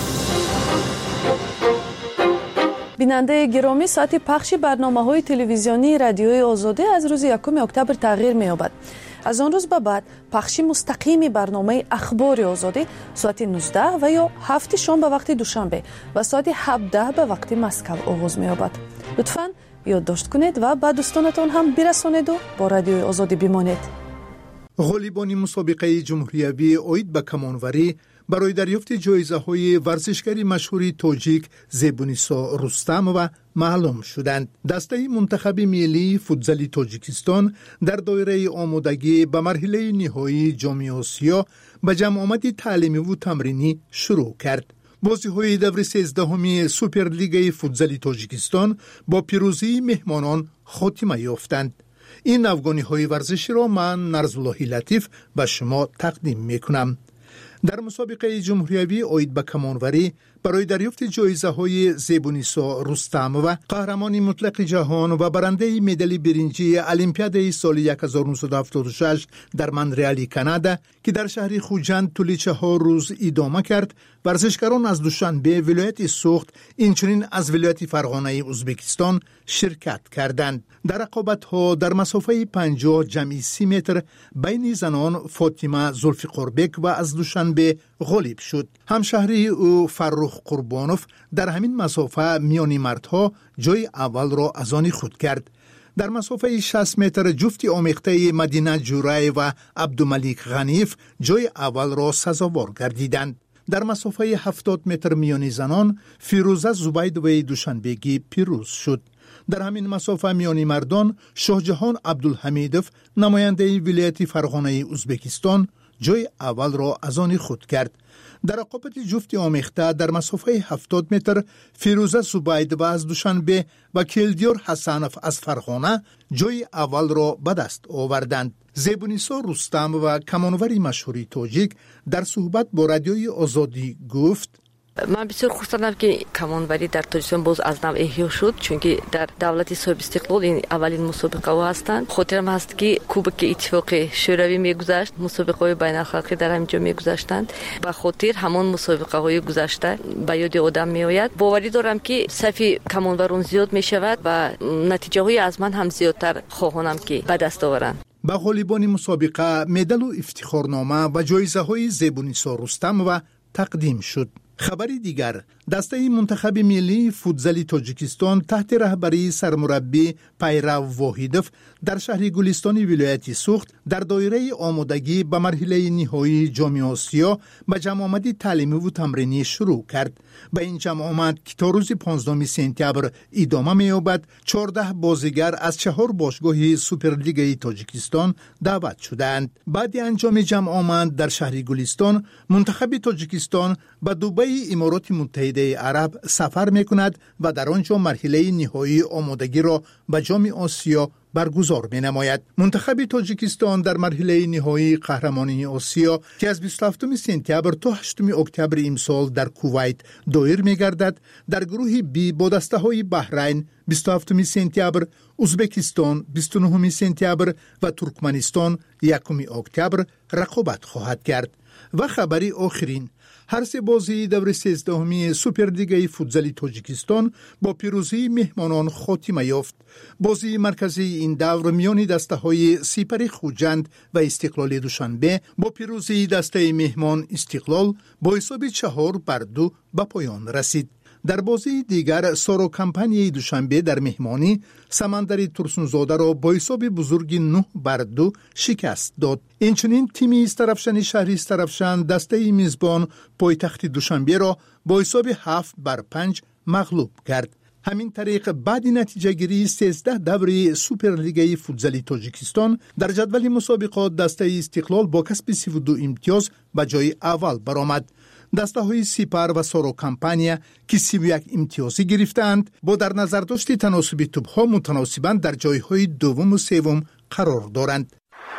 بیننده گرامی، ساعت پخش برنامه‌های تلویزیونی رادیوی آزادی از روز یکم اکتبر تغییر می‌یابد. از آن روز به بعد پخش مستقیم برنامه اخبار آزادی ساعت نوزده و یا هفت شام به وقت دوشنبه و ساعت هفده به وقت مسکو آغاز می‌یابد. لطفاً یادداشت کنید و به دوستانتان هم برسانید و با رادیوی آزادی بمانید. غالیبان مسابقه جمهوریوی اوید به کمانوری برای دریافت جایزه‌های ورزشکاری مشهور تاجیک زیبونیسا رستم و معلوم شدند. دسته منتخب ملی فوتزال تاجیکستان در دایره آمادگی به مرحله نهایی جام آسیا به جمع آمد تعلیمی و تمرینی شروع کرد. بازی‌های دور سیزدهم سوپرلیگ فوتزال تاجیکستان با پیروزی مهمانان خاتمه یافتند. این افغانی‌های ورزشی را من نرزالله لطیف به شما تقدیم می‌کنم. در مسابقه جمهوریوی اوید به کمانوری برای دریافت جایزه‌های زیبونیسا رستم و قهرمان مطلق جهان و برنده مدال برنجی المپیاد سال هزار و نهصد و هفتاد و شش در مونترال کانادا که در شهر خوجند طول چهار روز ادامه کرد، ورزشکاران از دوشنبه ولایت سوخت اینچنین از ولایت فرغانه ازبکستان شرکت کردند. در رقابت‌ها در مسافه پنجاه جمعی سی متر بین زنان فاطمه زلفقاربک و از دوشنبه غالب شد. همشهری او فرخ قربانوف در همین مسافه میان مردها جای اول را از آن خود کرد. در مسافه شصت متر جفت آمیخته مدینه جورای و عبدالملیک غنیف جای اول را سزاوار گردیدند. در مسافه هفتاد متر میان زنان فیروزه زبید و دوشنبگی پیروز شد. در همین مسافه میانی مردان شاهجهان عبدالحمیدوف نماینده ولایت فرغانه ازبکستان جای اول را از آن خود کرد. در رقابت جفت آمیخته در مسافه هفتاد متر فیروزه زبید و از دوشنبه و کلدیار حسنف از فرغانه جای اول را به دست آوردند. زیبونیسا رستم و کمانوری مشهوری تاجیک در صحبت با رادیوی آزادی گفت: من بسیار خورسندم که کمانوری در تاجیکستان باز از نو احیا شد، چون که در دولت صاحب استقلال این اولین مسابقه ها هستند. خاطرم هست که کوبک اتفاق شوروی میگذشت، مسابقه های بین الخلقی در همینجا میگذشتند. به خاطر همان مسابقه های گذشته به یاد آدم میآید. باوری دارم که صف کمانوران زیاد میشود و نتیجه های از من هم زیادتر خواهانم که به دست آورند. به غالیبان مسابقه مدال و افتخارنامه و جایزه های زیبونیسا رستم و تقدیم شد. خبری دیگر، دسته منتخب ملی فوتزال تاجیکستان تحت رهبری سرمربی پیرو واحدوف در شهر گلستان ولایت سوخت در دایره آمادگی به مرحله نهایی جام آسیا به جمع آمدی تعلیمی و تمرینی شروع کرد. به این جمع آمد که تا روز پانزدهم سپتامبر ادامه می‌یابد، چهارده بازیگر از چهار باشگاه سوپرلیگ تاجیکستان دعوت شدند. بعد انجام جمع آمد در شهر گلستان، منتخب تاجیکستان به دبی امارات متحده عرب سفر می‌کند و در آنجا مرحله نهایی آمادگی را به جام آسیا برگزار می نماید. منتخب تاجیکستان در مرحله نهایی قهرمانی آسیا که از بیست و هفتم سپتامبر تا هشتم اکتبر امسال در کویت دایر می گردد، در گروه بی با دسته های بحرین بیست و هفتم سپتامبر، ازبکستان بیست و نهم سپتامبر و ترکمنستان یکم اکتبر رقابت خواهد کرد. و خبری آخرین، هر سه بازی دور سیزدهمی سوپرلیگ فوتزال تاجیکستان با پیروزی مهمانان خاتمه یافت. بازی مرکزی این دور میان دسته های سپر خوجند و استقلال دوشنبه با پیروزی دسته مهمان استقلال با حساب چهار بر دو به پایان رسید. در بازی دیگر سارو کمپانی دوشنبه در مهمانی سمندری ترسونزاده را با حساب بزرگ نه بر دو شکست داد. اینچنین تیم استرفشن شهری استرفشن دسته میزبان پایتخت دوشنبه را با حساب هفت بر پنج مغلوب کرد. همین طریق بعد نتیجه گیری سیزده دوره سوپرلیگ فوتزال تاجیکستان در جدول مسابقات دسته استقلال با کسب سی و دو امتیاز به جای اول برآمد. دسته های سپر و سارو کمپانیا که سی و یک امتیازی گرفتند با در نظر داشت تناسب توپ ها متناسباً در جای های دوم و سوم قرار دارند.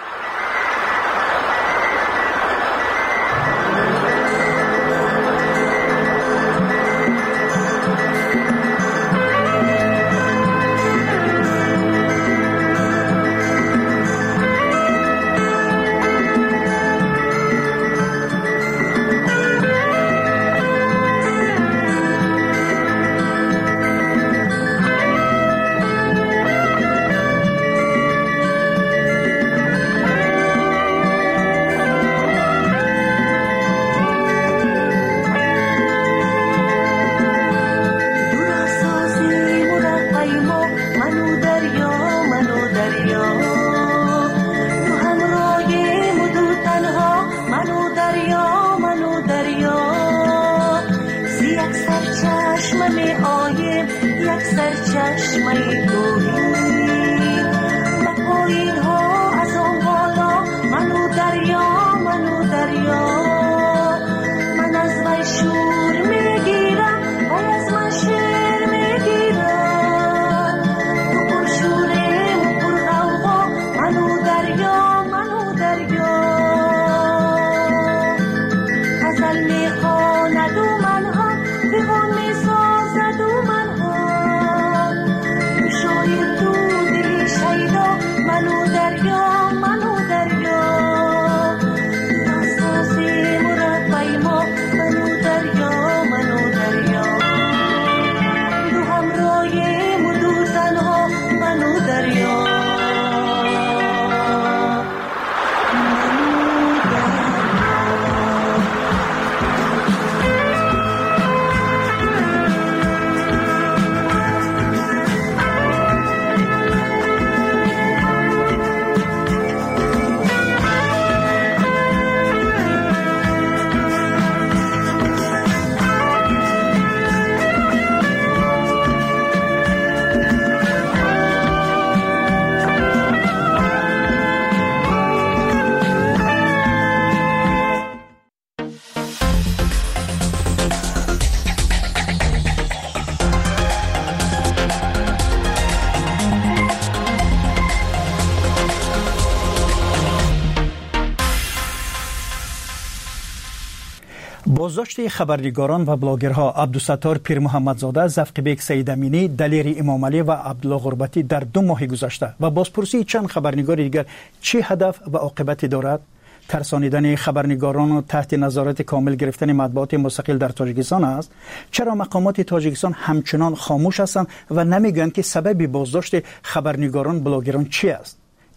بازداشت خبرنگاران و بلاگرها عبدالستار پیر محمدزاده، زفقبیک سید امینی، دلیر امام علی و عبدالله غربتی در دو ماه گذشته و بازپرسی چند خبرنگار دیگر چه هدف و عاقبتی دارد؟ ترسانیدن خبرنگاران و تحت نظارت کامل گرفتن مطبوعات مستقل در تاجیکستان است؟ چرا مقامات تاجیکستان همچنان خاموش هستند و نمیگویند که سبب بازداشت خبرنگاران بلاگران چی است؟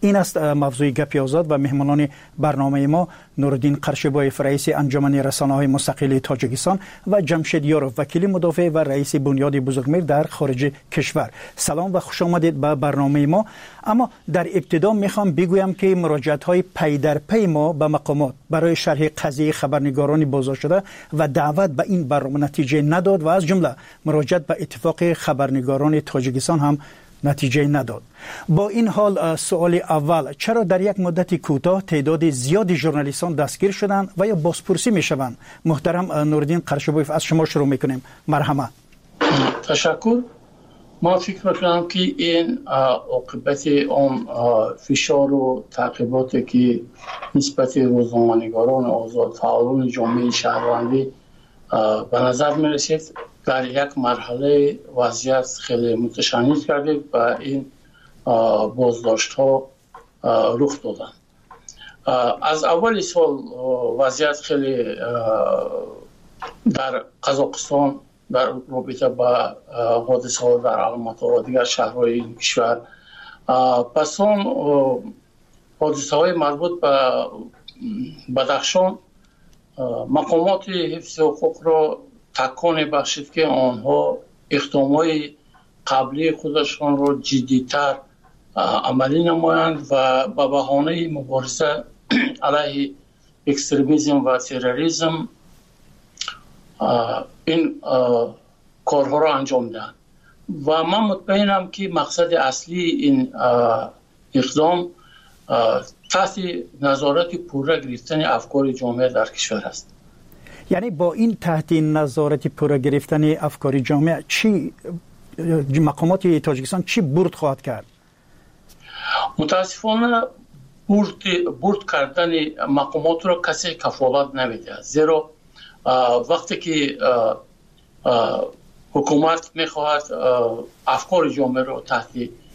این است موضوع گپی آزاد و مهمانان برنامه ما نورالدین قرشبایف رئیس انجمن رسانه‌های مستقل تاجیکستان و جمشید یاروف وکیل مدافع و رئیس بنیاد بزرگمیر در خارج کشور. سلام و خوش آمدید به برنامه ما. اما در ابتدا میخوام بگویم که مراجعت‌های پی در پی ما به مقامات برای شرح قضیه خبرنگاران بازداشت شده و دعوت به این برنامه نتیجه نداد و از جمله مراجعت به اتفاق خبرنگاران تاجیکستان هم نتیجه نداد. با این حال سوال اول، چرا در یک مدت کوتاه تعداد زیادی ژورنالیستان دستگیر شدند و یا بازپرسی میشوند؟ محترم نورالدین قرشبایف از شما شروع میکنیم. مرحمت. تشکر. ما فکر میکنم که این عاقبت اون فشار و تعقیباتی که نسبت روزنامه‌نگاران آزاد فعالان جامعه شهروندی به نظر میرسید در یک مرحله وضعیت خیلی متشنج کردید و این بازداشت ها رخ دادن. از اول سال وضعیت خیلی در قزاقستان در رابطه با حادثه ها در الماتا و دیگر شهرهای این کشور، پس اون حادثه های مربوط به بدخشان مقامات حفظ حقوق را تکان بخشید که آنها اقدامات قبلی خودشان را جدی‌تر عملی نمایند و به بهانه مبارزه علیه اکستریمیسم و تروریسم این کارها را انجام دهند. و من مطمئنم که مقصد اصلی این اقدام تحت نظارت پوره گرفتن افکار جامعه در کشور است. یعنی با این تحت نظارت پوره گرفتن افکار جامعه چی مقامات تاجیکستان چی برد خواهد کرد؟ متاسفانه برد برد کردن مقامات را کسی کفالت نمیده، زیرا وقتی که حکومت میخواهد افکار جامعه را تحت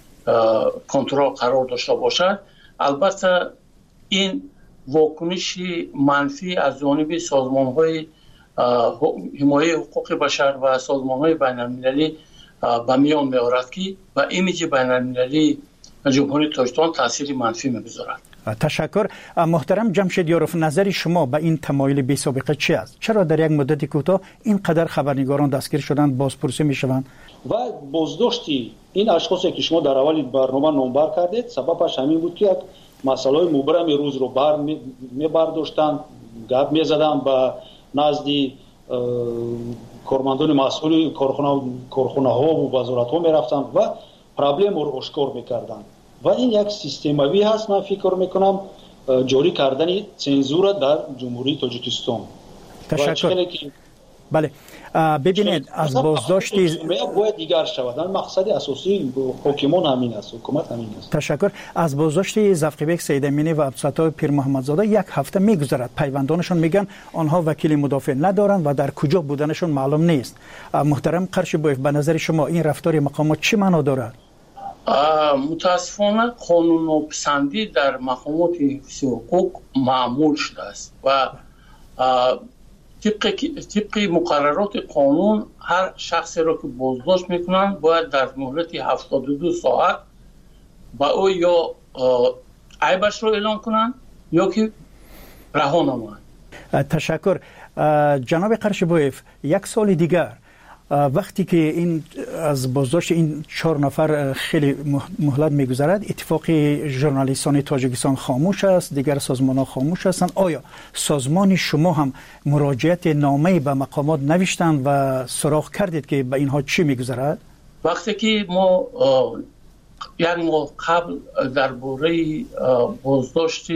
کنترل قرار داشته باشد، البته این واکنش منفی از جانب سازمان‌های حمایت حقوق بشر و سازمان‌های بین‌المللی به میان می‌آورد که و ایمیج بین‌المللی جمهوری تاجیکستان تاثیر منفی می‌گذارد. تشکر. محترم جمشید یاروف، نظر شما به این تمایل بی سابقه چی است؟ چرا در یک مدت کوتاه اینقدر خبرنگاران دستگیر شدند، بازپرسی می‌شوند؟ و بازداشتی این اشخاصی که شما در اول برنامه نامبر کردید سببش همین بود که یک مسائل مبرم روز رو بر می برداشتن، گپ می زدن به نزد کارمندان مسئول کارخانه کارخانه ها و وزارت ها می رفتن و پرابلم رو آشکار می کردن و این یک سیستماوی هست. من فکر می کنم جاری کردن چنزور در جمهوری تاجیکستان. تشکر. بله ببینید از بازداشتی باید دیگر شود. مقصد اساسی حکومت همین است، حکومت همین است. تشکر. از بازداشت ظفربک سید امینی و عبدالستار پیر محمدزاده یک هفته میگذرد. پیوندانشون میگن آنها وکیل مدافع ندارند و در کجا بودنشون معلوم نیست. محترم قرشبایف، به نظر شما این رفتار مقامات چه معنا دارد؟ متاسفانه قانون پسندی در مقامات حفظ حقوق معمول شده است و طبق طبق مقررات قانون هر شخصی را که بازداشت میکنند باید در مهلت هفتاد و دو ساعت با او یا عیبش را اعلام کنند یا که رها نمایند. تشکر. جناب قرشبایف، یک سال دیگر وقتی که این از بازداشت این چهار نفر خیلی مهلت میگذرد، اتفاق ژورنالیستان تاجیکستان خاموش است، دیگر سازمان ها خاموش هستند. آیا سازمان شما هم مراجعت نامه به مقامات نوشتند و سراغ کردید که به اینها چی میگذرد؟ وقتی که ما یک ماه قبل درباره بازداشت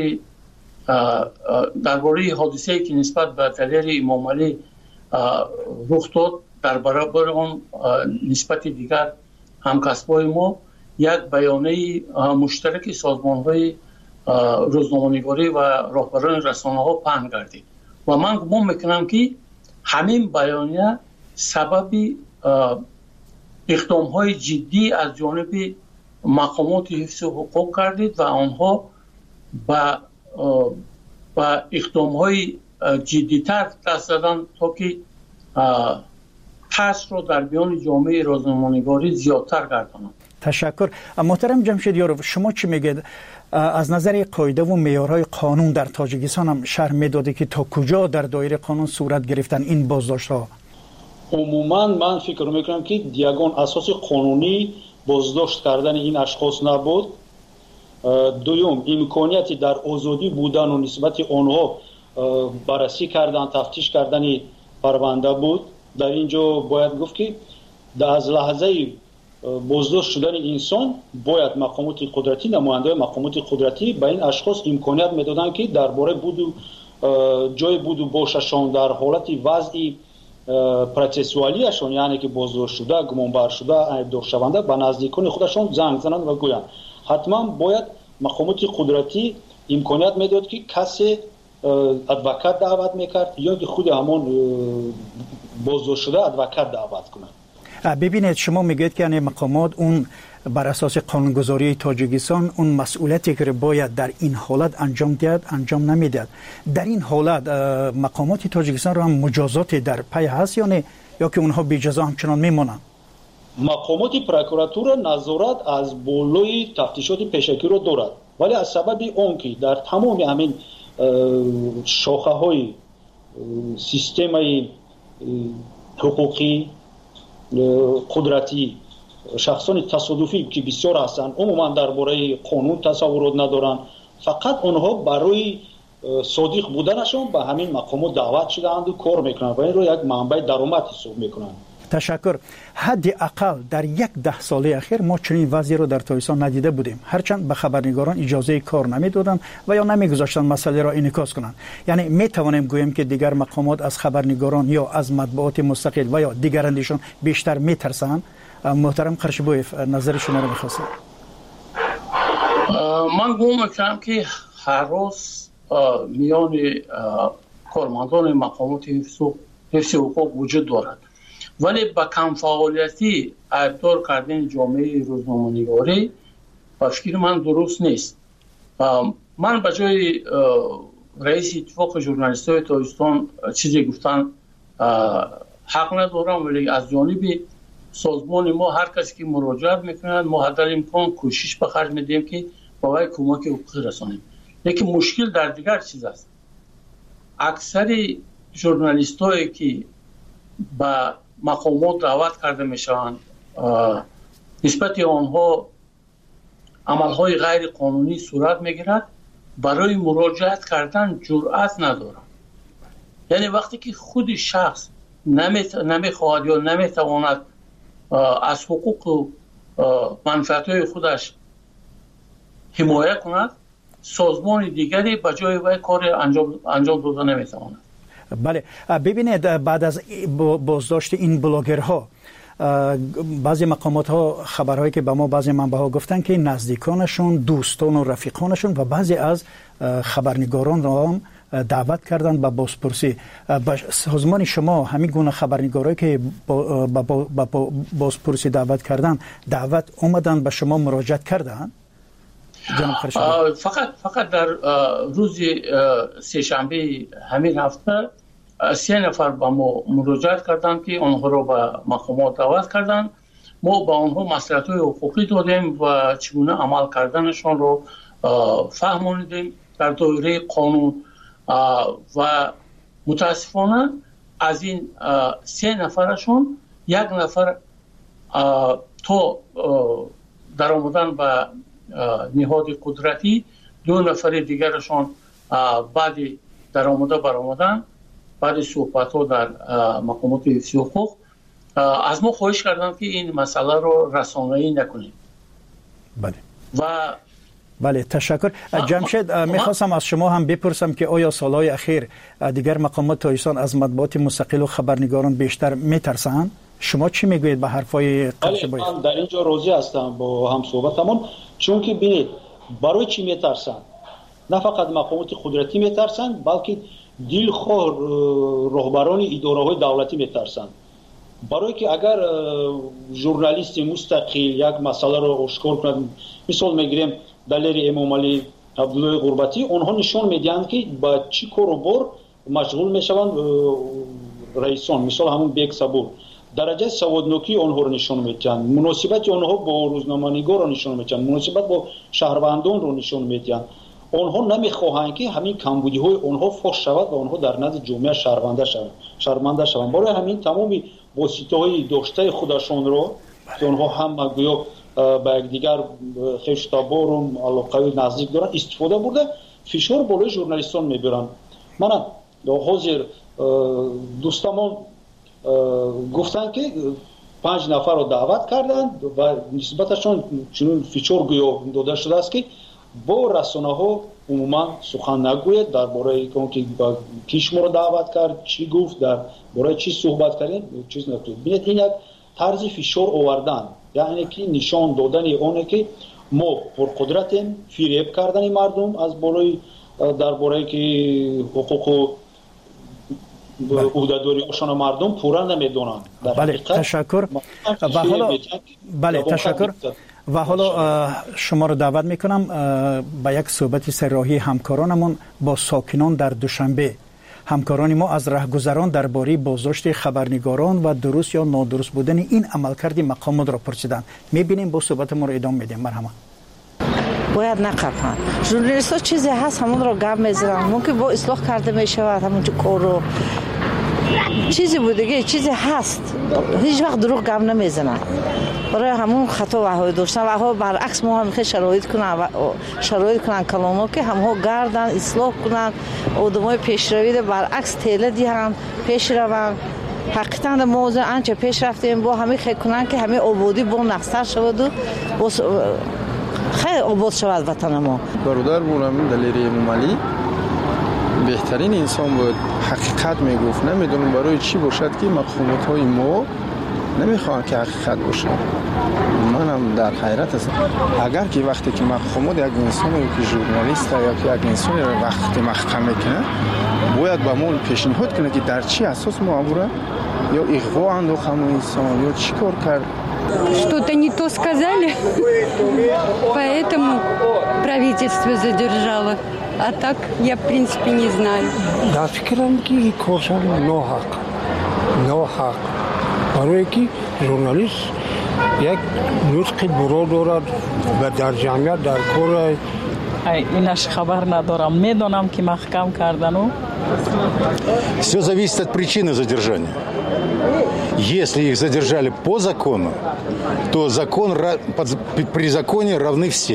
درباره حادثه‌ای که نسبت به طلایه امام علی رخ داد، در برابر اون نسبت دیگر همکسبای ما یک بیانیه مشترک سازمان‌های روزنامه‌نگاری و راهبران رسانه‌ها پهن گردید و من گمان میکنم که همین بیانیه سبب اقدام‌های جدی از جانب مقامات حفظ حقوق گردید و آنها با با اقدام‌های جدی‌تر دست دادن تا که پس رو در بیان جامعه روزنامه‌نگاری زیادتر گردانند. تشکر. محترم جمشید یاروف، شما چی میگید از نظر قاعده و معیارهای قانون در تاجیکستان هم شرح میداده که تا کجا در دایره قانون صورت گرفتن این بازداشت‌ها؟ عموما من فکر میکنم که یگان اساس قانونی بازداشت کردن این اشخاص نبود. دوم، امکانیتی در آزادی بودن و نسبت آنها بررسی کردن، تفتیش کردن پرونده بود. در اینجا باید گفت که از لحظه بازداشت شدن انسان باید مقامات قدرتی، نماینده مقامات قدرتی به این اشخاص امکانیت میدادن که درباره بود و جای بود و باششان در حالت وضعی پروسسوالیشون، یعنی که بازداشت شده، گمانبر شده، ایبدار شونده، به نزدیکان خودشان زنگ زنند و گویند. حتما باید مقامات قدرتی امکانیت میداد که کسی ادوکات دعوت میکرد یا که خود همون بازداشت شده ادوکات دعوت کنند. ببینید شما میگید که یعنی مقامات اون بر اساس قانونگذاری تاجیکستان اون مسئولیتی که باید در این حالت انجام دهد انجام نمیدهد. در این حالت مقامات تاجیکستان رو هم مجازات در پی هست یا نه، یا که اونها بی جزا همچنان میمونن؟ مقامات پروکراتور نظارت از بالای تفتیشات پیشکی رو دارد، ولی از سبب اون که در تمام همین شاخه های سیستم حقوقی قدرتی شخصان تصادفی که بسیار هستند عموما درباره قانون تصورات ندارند، فقط آنها برای صادق بودنشان به همین مقامات دعوت شدند و کار میکنند و این رو یک منبع درآمد حساب میکنند. تشکر. حداقل در یک ده ساله اخیر ما چنین وضعی رو در تاجیکستان ندیده بودیم، هرچند به خبرنگاران اجازه کار نمیدادند و یا نمیگذاشتند مسئله را انعکاس کنند. یعنی می توانیم گوییم که دیگر مقامات از خبرنگاران یا از مطبوعات مستقل و یا دیگر اندیشان بیشتر میترسند. محترم قرشبویف نظر شما رو میخواستم. من گمان میکنم که هر روز میان کارمندان مقامات حفظ حقوق وجود دارد، ولی با کم فعالیتی ایبدار کردن جامعه روزنامه‌نگاری با فکر من درست نیست. من به جای رئیس اتفاق ژورنالیست‌های تاجیکستان چیزی گفتن حق ندارم، ولی از جانب سازمان ما هر کسی که مراجعت میکنند ما حد امکان کوشش به خرج میدیم که با وی کمک حقوقی رسانیم. لیکن مشکل در دیگر چیز است. اکثر ژورنالیست‌هایی که با مقامات دعوت کرده میشوند نسبت آنها عملهای غیر قانونی صورت میگیرد، برای مراجعت کردن جرأت ندارند. یعنی وقتی که خود شخص نمیخواهد یا نمیتواند از حقوق و منفعت‌های خودش حمایت کند، سازمان دیگری به جای وی کار انجام انجام داده نمیتواند. بله ببینید بعد از بازداشت این بلاگرها بعضی مقامات ها خبرهایی که به ما بعضی منبع‌ها گفتن که نزدیکانشون، دوستان و رفیقانشون و بعضی از خبرنگاران را هم دعوت کردن به بازپرسی. با سازمان شما همین گونه خبرنگارایی که با, با, با, با بازپرسی دعوت کردن دعوت اومدن به شما مراجعت کردن؟ فقط فقط در روز سه شنبه همین هفته سه نفر با ما مراجعت کردن که آنها را به مقامات دعوت کردن. ما با آنها مصلحت‌های حقوقی دادیم و چگونه عمل کردنشان رو فهموندیم در دایره قانون و متاسفانه از این سه نفرشون یک نفر تو در آمدن به نهاد قدرتی، دو نفر دیگرشان بعد در آمده برآمدن بعد صحبت ها در مقامات حفظ حقوق از ما خواهش کردن که این مسئله رو رسانه‌ای نکنیم. بله و بله تشکر. جمشید میخواستم از شما هم بپرسم که آیا سالهای اخیر دیگر مقامات تاجیکستان از مطبوعات مستقل و خبرنگاران بیشتر میترسند؟ شما چی میگویید به حرفای قرشبویف؟ من در اینجا راضی هستم با هم صحبتمون، چون که ببینید برای چی میترسن؟ نه فقط مقامات قدرتی میترسن، بلکه دلخواه رهبران اداره‌های دولتی میترسن. برای که اگر ژورنالیست مستقل یک مسئله رو آشکار کنه، مثال میگیریم دلیر امام علی عبدالله غربتی، اونها نشون میدن که با چی کار و بار مشغول میشوند رئیسان، مثال همون بیگ صبور. дараҷаи саводнокии онҳоро нишон медиҳанд, муносибати онҳо бо рӯзноманигорро нишон медиҳанд, муносибат бо шаҳрвандонро нишон медиҳанд. онҳо намехоҳанд ки ҳамин камбудиҳои онҳо фош шавад ва онҳо дар назди ҷомеа шарманда шаванд шарманда шаванд барои ҳамин тамоми воситаҳои доштаи худашонро ки онҳо ҳама гӯё ба якдигар хештабору алоқаи наздик доранд истифода бурда фишор болои журналистон мебаранд. мана ҳозир дӯстамон гуфтанд ки панҷ нафарро даъват карданд ва нисбаташон чунин фишор гӯё дода шудааст ки бо расонаҳо умуман сухан нагӯед дар бораи он ки ки шуморо даъват кард чӣ гуфт дар бораи чӣ суҳбат кардем чиз накунед. бинед ин як тарзи фишор овардан, яъне ки нишон додани оне ки мо пурқудратем, фиреб кардани мардум аз болои дар бораи ки ҳуқуқу ӯҳдадориҳошона мардум пурра намедонанд. бале ташаккур ва ҳоло бале ташаккур ва ҳоло шуморо даъват мекунам ба як суҳбати серроҳии ҳамкоронамон бо сокинон дар душанбе. ҳамкорони мо аз раҳгузарон дар бораи боздошти хабарнигорон ва дуруст ё нодуруст будани ин амалкарди мақомотро пурсиданд. мебинем бо суҳбатамонро идома медиҳем. марҳамат. бояд нақапанд. журналистҳо чизе ҳаст ҳамонро гап мезананд, мумкин бо ислоҳ карда мешавад ҳамонҷо корро чизе будиге чизе ҳаст, ҳеҷ вақт дурӯғ гап намезананд. барои ҳамон хато ваҳои доштан ваҳо баръакс мо ҳам мехоҳем шароит кунанд шароит кунанд калонҳо ки ҳамҳо гарданд ислоҳ кунанд одамои пешравида баръакс тела диҳанд пеш раванд. ҳақиқатан мо анча пеш рафтем бо ҳамин хел кунанд ки ҳамин ободӣ бо нақстар шаваду خیلی آباد شود وطن ما. برادر بودم دلیری مومالی بهترین انسان بود، حقیقت میگفت. نمیدونم برای چی باشد که مقامات های ما نمیخوان که حقیقت باشه. منم در حیرت هستم. اگر که وقتی که مقامات یک انسانی که ژورنالیست یا که یک انسانی را وقتی محکم میکنه باید به ما پیشنهاد کنه که در چی اساس معموله یا اغوا انداخت همون انسان یا چی کار کرد. Что-то не то сказали, поэтому правительство задержало. А так я, в принципе, не знаю. Да, фикрам ки коршан ноҳақ. Ноҳақ. барое ки журналист як нутқи буро дорад ва дар ҷамъият дар кор инаш хабар надорам. Медонам ки маҳкам кардану. Все зависит от причины задержания. Если их задержали по закону, то закон, при законе равны все.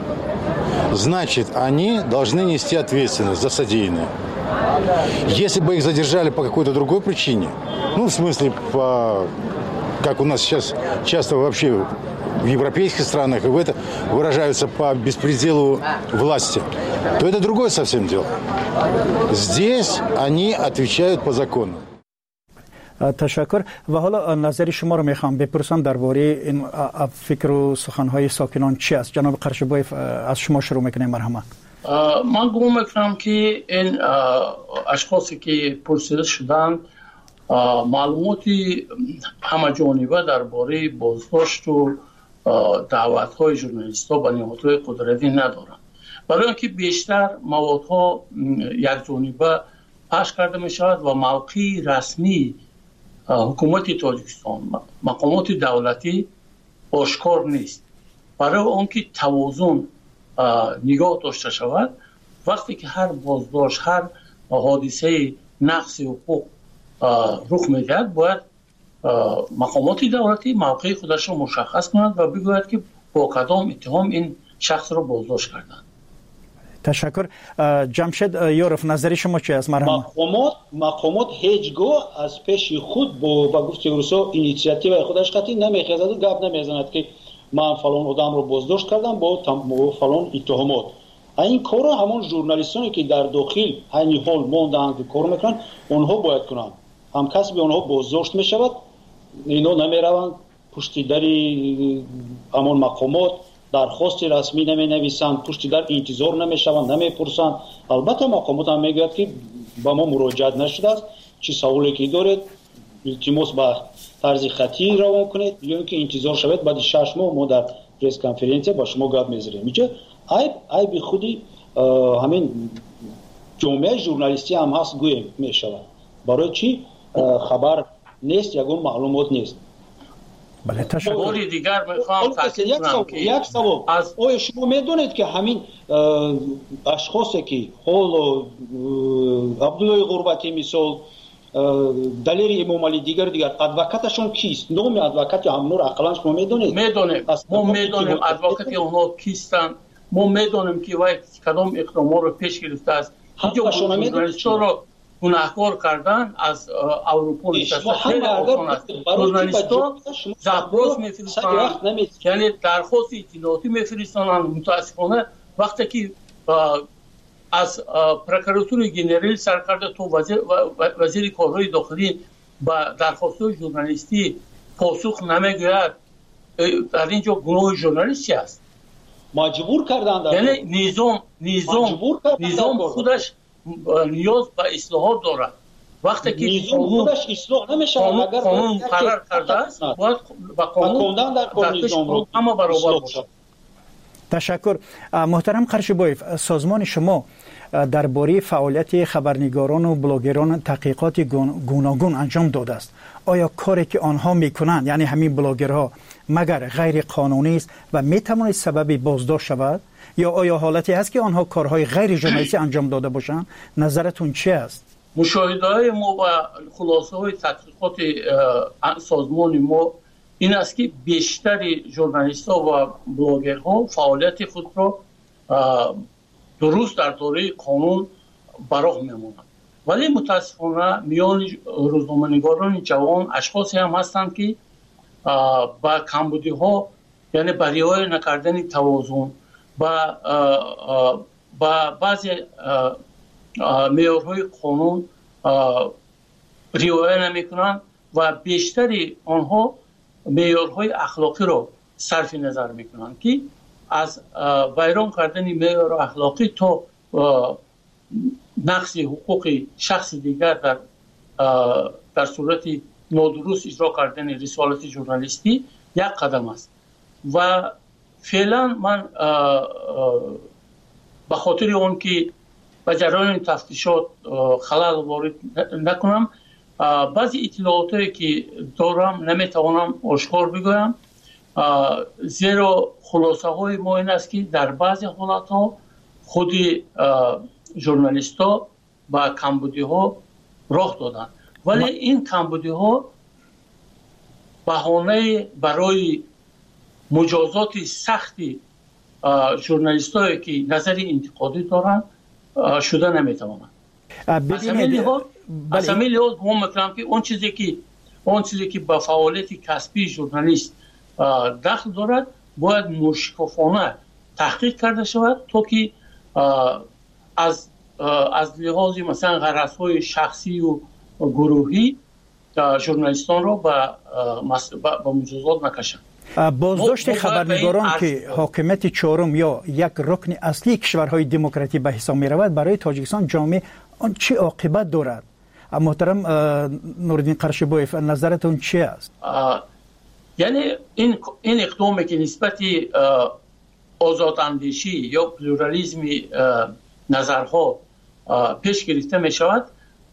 Значит, они должны нести ответственность за содеянное. Если бы их задержали по какой-то другой причине, ну, в смысле, по, как у нас сейчас часто вообще в европейских странах и в это выражаются по беспределу власти, то это другое совсем дело. Здесь они отвечают по закону. تشکر. و حالا نظر شما رو میخوام بپرسم درباره این فکر و سخنهای ساکنان چی است؟ جناب قرشبایف از شما شروع میکنیم. مرحمت. من گمان میکنم که این اشخاصی که پرسیده شدند معلوماتی همه جانبه درباره بازداشت و دعوت‌های ژورنالیست‌ها به نهادهای قدرتی ندارند. برای اینکه بیشتر موادها یک جانبه پخش کرده می شود و موقع رسمی حکومت تاجیکستان مقامات دولتی آشکار نیست. برای آنکه توازن نگاه داشته شود وقتی که هر بازداشت هر حادثه نقض حقوق رخ می‌دهد باید مقامات دولتی موقع خودش را مشخص کنند و بگوید که با کدام اتهام این شخص را بازداشت کردند. تشکر. جمشید یورف نظری شما چی است؟ مرحبا. مقامات مقامات هیچگاه از پیش خود با با گفته روسا اینیشیاتیو خودش قطعی نمیخواد و گپ نمیزند که من فلان آدم رو بازداشت کردم با فلان اتهامات. این کارو همون ژورنالیستانی که در داخل همین حال موندن که کار میکنن اونها باید کنن. هم کسی به اونها بازداشت میشود اینا نمیروند پشت دری همون مقامات درخواست رسمی نمی نویسند پشت در انتظار نمیشوند نمیپرسند. البته مقامات هم میگوید که با ما مراجعت نشده است چه سوالی که دارید التماس با طرز خطی روان کنید یا اینکه انتظار شود بعد شش ماه ما در پرس کنفرانس با شما گپ میذاریم. میگه عیب عیب خودی همین جامعه ژورنالیستی هم هست گویم میشود. برای چی خبر نیست یگون معلومات نیست. بله تشکر. باری دیگر میخوام تاکید کنم که یک سوال از آیا شما میدونید که همین اشخاصی که حال عبدالله غربتی مثال دلیر امام علی دیگر دیگر ادوکاتشون کیست؟ نام ادوکات هم نور عقلان شما میدونید؟ میدونیم ما میدونیم ادوکات اونها کیستن، ما میدونیم که وای کدام اقدامات رو پیش گرفته است. اینجا ژورنالیست‌ها رو گناهکار کردن از اروپا نشسته خیلی آسان است. ژورنالیست‌ها زبراس میفرستند، یعنی درخواست اطلاعاتی میفرستند. متاسفانه وقتی که از پروکراتور جنرال سرکرده تو وزیر وزیر کارهای داخلی با درخواست‌های ژورنالیستی پاسخ نمیگوید، در اینجا گناه ژورنالیست چی است؟ مجبور کردند. یعنی نظام نظام نظام خودش نیاز به اصلاحات دارد. وقتی که نظام خودش اصلاح نمیشه اگر قانون قرار کرده است باید با قانون در نظام رو اما برابر باشه. تشکر. محترم قرشبایف، سازمان شما درباره فعالیت خبرنگاران و بلاگران تحقیقات گوناگون انجام داده است. آیا کاری که آنها میکنند یعنی همین بلاگرها مگر غیر قانونی است و میتواند سبب بازداشت شود یا آیا حالتی هست که آنها کارهای غیر ژورنالیستی انجام داده باشند؟ نظرتون چی است؟ مشاهده‌های ما و خلاصه‌های تحقیقات سازمان ما این است که بیشتر ژورنالیست‌ها و بلاگرها فعالیت خود را درست در دایره قانون براه می‌مانند، ولی متاسفانه میان روزنامه‌نگاران جوان اشخاصی هم هستند که با کمبودی‌ها یعنی برای نکردن توازن با با بعضی معیارهای قانون رعایت نمی‌کنند و بیشتری آنها معیارهای اخلاقی را صرف نظر می‌کنند که از ویران کردن معیار اخلاقی تا نقض حقوق شخص دیگر در در صورت نادرست اجرا کردن رسالت ژورنالیستی یک قدم است و فعلا من به خاطر اون که به جریان تفتیشات خلل وارد نکنم بعضی اطلاعاتی که دارم نمیتوانم آشکار بگویم، زیرا خلاصه های ما این است که در بعضی حالات ها خود ژورنالیست ها با کمبودی ها راه دادن، ولی این کمبودی ها بهانه برای مجازات سختی ژورنالیست هایی که نظر انتقادی دارن شده نمیتوانند. از همین لحاظ از همین لحاظ هم میکنم که اون چیزی که اون چیزی که با فعالیت کسبی ژورنالیست دخل دارد باید مشکفانه تحقیق کرده شود تا که از از لحاظ مثلا غرض‌های شخصی و گروهی ژورنالیستان را به با مجازات نکشند. بازداشت خبرنگاران که حاکمیت چهارم یا یک رکن اصلی کشورهای دموکراتی به حساب می رود برای تاجیکستان جامعه آن چه عاقبت دارد؟ محترم نورالدین قرشبایف نظرتون چی است؟ یعنی این این اقدامی که نسبت آزاداندیشی یا پلورالیسم نظرها پیش گرفته می شود،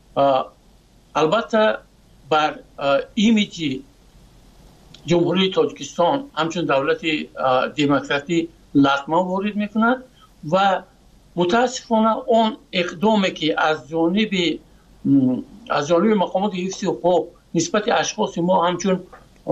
البته بر ایمیج جمهوری تاجیکستان همچون دولت دموکراتی لطمه وارد می کند و متاسفانه اون اقدامی که از جانب از جانب مقامات حفظ حقوق نسبت اشخاص ما همچون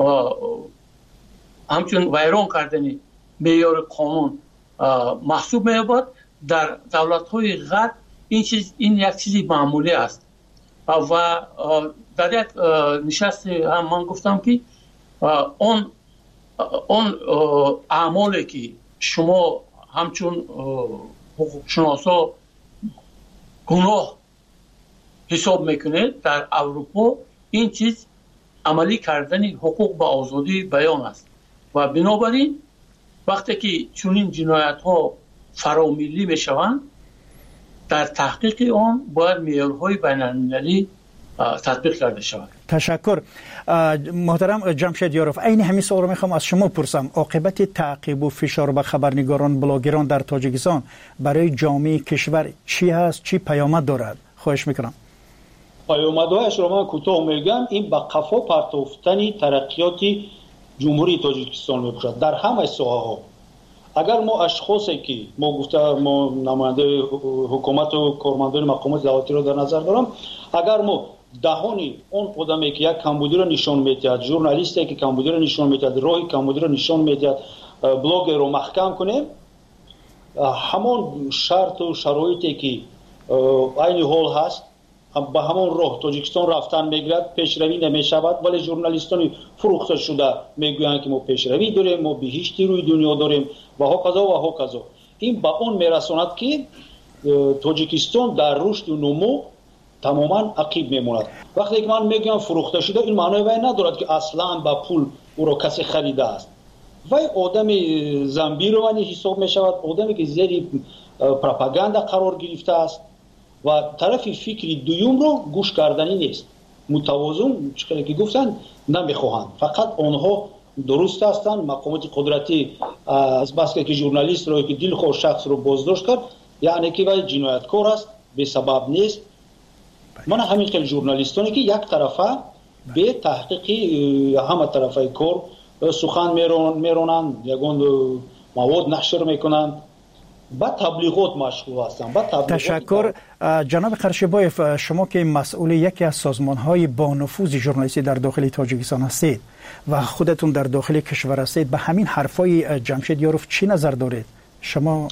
همچون ویران کردن معیار قانون محسوب می‌یابد، در دولت‌های غرب این چیز این یک چیزی معمولی است و در یک نشست هم من گفتم که اون اون اعمالی که شما همچون حقوق شناسا گناه حساب میکنید در اروپا این چیز عملی کردن حقوق به آزادی بیان است و بنابراین وقتی که چنین جنایت ها فرامیلی میشوند در تحقیق آن باید معیارهای بین المللی تطبیق کرده شود. تشکر. محترم جمشید یاروف، این همین سوال رو میخوام از شما پرسم. عاقبت تعقیب و فشار به خبرنگاران بلاگران در تاجیکستان برای جامعه کشور چی هست، چی پیامد دارد؟ خواهش میکنم. پیامدهایش رو من کوتاه میگم. این به قفا پرتافتن ترقیات جمهوری تاجیکستان میباشد در همه ساحه‌ها. اگر ما اشخاصی که ما گفته ما نماینده حکومت و کارمندان مقامات دولتی رو در نظر دارم، اگر ما دهانی اون آدمی که یک کمبودی رو نشان میدهد، ژورنالیستی که کمبودی رو نشان میدهد، راهی کمبودی رو نشان میدهد، بلاگ رو محکم کنیم، همان شرط و شرایطی که عین حال هست به همون راه تاجیکستان رفتن میگیرد، پیشروی نمیشود. ولی ژورنالیستان فروخته شده میگویند که ما پیشروی داریم، ما بهشتی روی دنیا داریم و هاکذا و هاکذا. این به اون میرساند که تاجیکستان در رشد و نمو تماما عقیب میماند. وقتی که من میگم فروخته شده، این معنی وای ندارد که اصلا با پول او را کسی خریده است. وای آدم زنبیروانی حساب میشود، آدمی که زیر پروپاگاندا قرار گرفته است و طرف فکری دوم رو گوش کردنی نیست. متوازن چقدر که گفتن نمیخواهند، فقط آنها درست هستند. مقامات قدرتی از بس که ژورنالیست رو که دلخواه شخص رو بازداشت کرد، یعنی که وای جنایتکار است، به سبب نیست. من همین خیلی ژورنالیستانی که یک طرفه به تحقیقی همه طرفه کار سخن میرونند، یگان مواد نشر میکنند، با تبلیغات مشغول هستند. تشکر جناب قرشبایف. شما که مسئول یکی از سازمان‌های با نفوذ ژورنالیستی در داخل تاجیکستان هستید و خودتون در داخل کشور هستید، به همین حرفای جمشید یاروف چی نظر دارید شما؟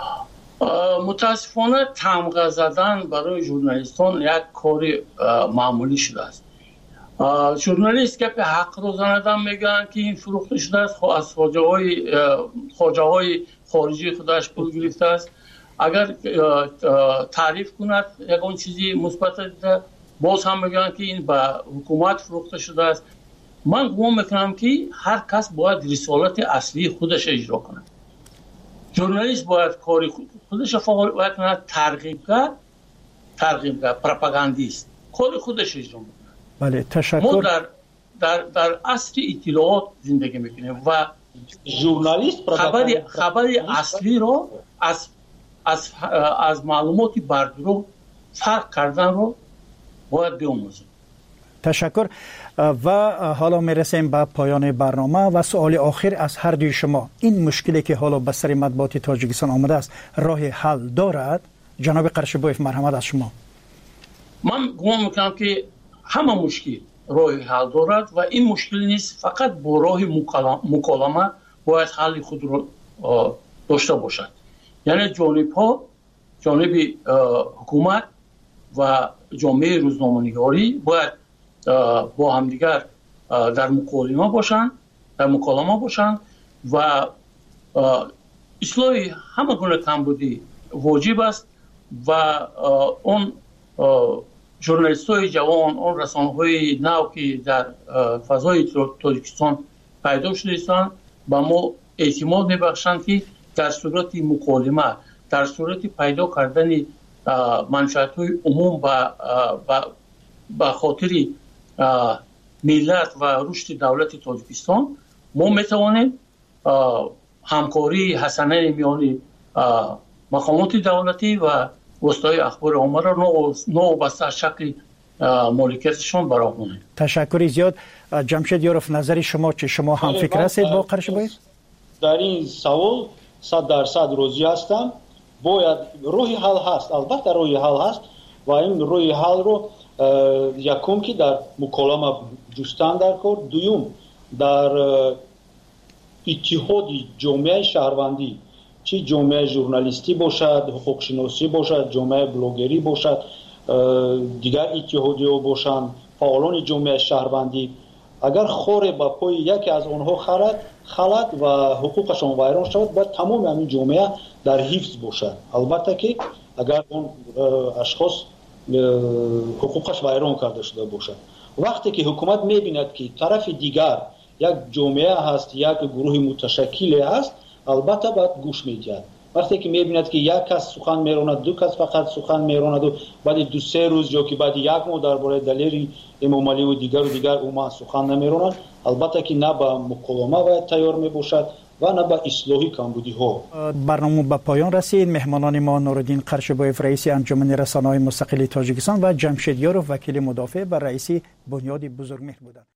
متاسفانه تمغه زدن برای ژورنالیستان یک کار معمولی شده است. ژورنالیست که به حق روزانه میگن که این فروخته شده است، از خواجه‌های خواجه‌های خارجی خودش پول گرفته است. اگر تعریف کند یکون چیزی مثبت باز هم میگن که این به حکومت فروخته شده است. من گمان میکنم که هر کس باید رسالت اصلی خودش اجرا کنه. ژورنالیست باید کاری خودش فعال کنه، ترغیبگر، ترغیبگر، پروپاگاندیست کاری خودش اجرا میکنه. بله تشکر. ما در در در عصر اطلاعات زندگی میکنیم و ژورنالیست خبری خبری اصلی رو از از از معلوماتی بردرو فرق کردن رو باید بیاموزیم. تشکر. و حالا میرسیم به پایان برنامه و سوال آخر از هر دوی شما. این مشکلی که حالا به سر مطبوعات تاجیکستان آمده است راه حل دارد؟ جناب قرشبایف مرحمت از شما. من گمان میکنم که همه مشکل راه حل دارد و این مشکل نیست، فقط با راه مکالمه باید حل خود رو داشته باشد. یعنی جانب ها، جانب حکومت و جامعه روزنامه‌نگاری باید با همدیگر در مکالمه باشند، در مکالمه باشند و اصلاح همه گونه کمبودی واجب است و اون ژورنالیست‌های جوان، اون رسانه‌های نو که در فضای تاجیکستان پیدا شده هستند با ما اعتماد می‌بخشند که در صورت مکالمه، در صورت پیدا کردن منفعت‌های عموم به خاطر ملت و رشد دولت تاجیکستان ما می‌توانیم همکاری حسنه میان مقامات دولتی و وسایل اخبار عامه را نوبسته شکل مالکیتشون براکنیم. تشکر زیاد. جمشید یاروف نظر شما چه؟ شما هم فکر هستید با قرشبایف؟ در این سوال صد درصد راضی هستم. باید روی حل هست، البته روی حل هست و این روی حل رو یکم که در مکالمه جستن در کار، دوم در اتحاد جامعه شهروندی، چی جامعه ژورنالیستی باشد، حقوق شناسی باشد، جامعه بلاگری باشد، دیگر اتحادیه باشند، فعالان جامعه شهروندی، اگر خور با پای یکی از آنها خرد خلط و حقوقشان ویران شود، باید تمام همین جامعه در حفظ باشد. البته که اگر اون اشخاص حقوقش ویران کرده شده باشد، وقتی که حکومت میبیند که طرف دیگر یک جامعه هست، یک گروه متشکل هست، البته باید گوش میدهد. وقتی که میبیند که یک کس سخن میراند، دو کس فقط سخن میراند و بعد دو سه روز یا که بعد یک ماه درباره دلیل امام علی و دیگر و دیگر اوما سخن نمیرانند، البته که نه به مکالمه باید تیار میباشد و نه به اصلاحی کمبودی ها. برنامه به پایان رسید. مهمانان ما نورالدین قرشبایف رئیس انجمن رسانه‌های مستقل تاجیکستان و جمشید یاروف وکیل مدافع بر رئیس بنیاد بزرگمهر بودند.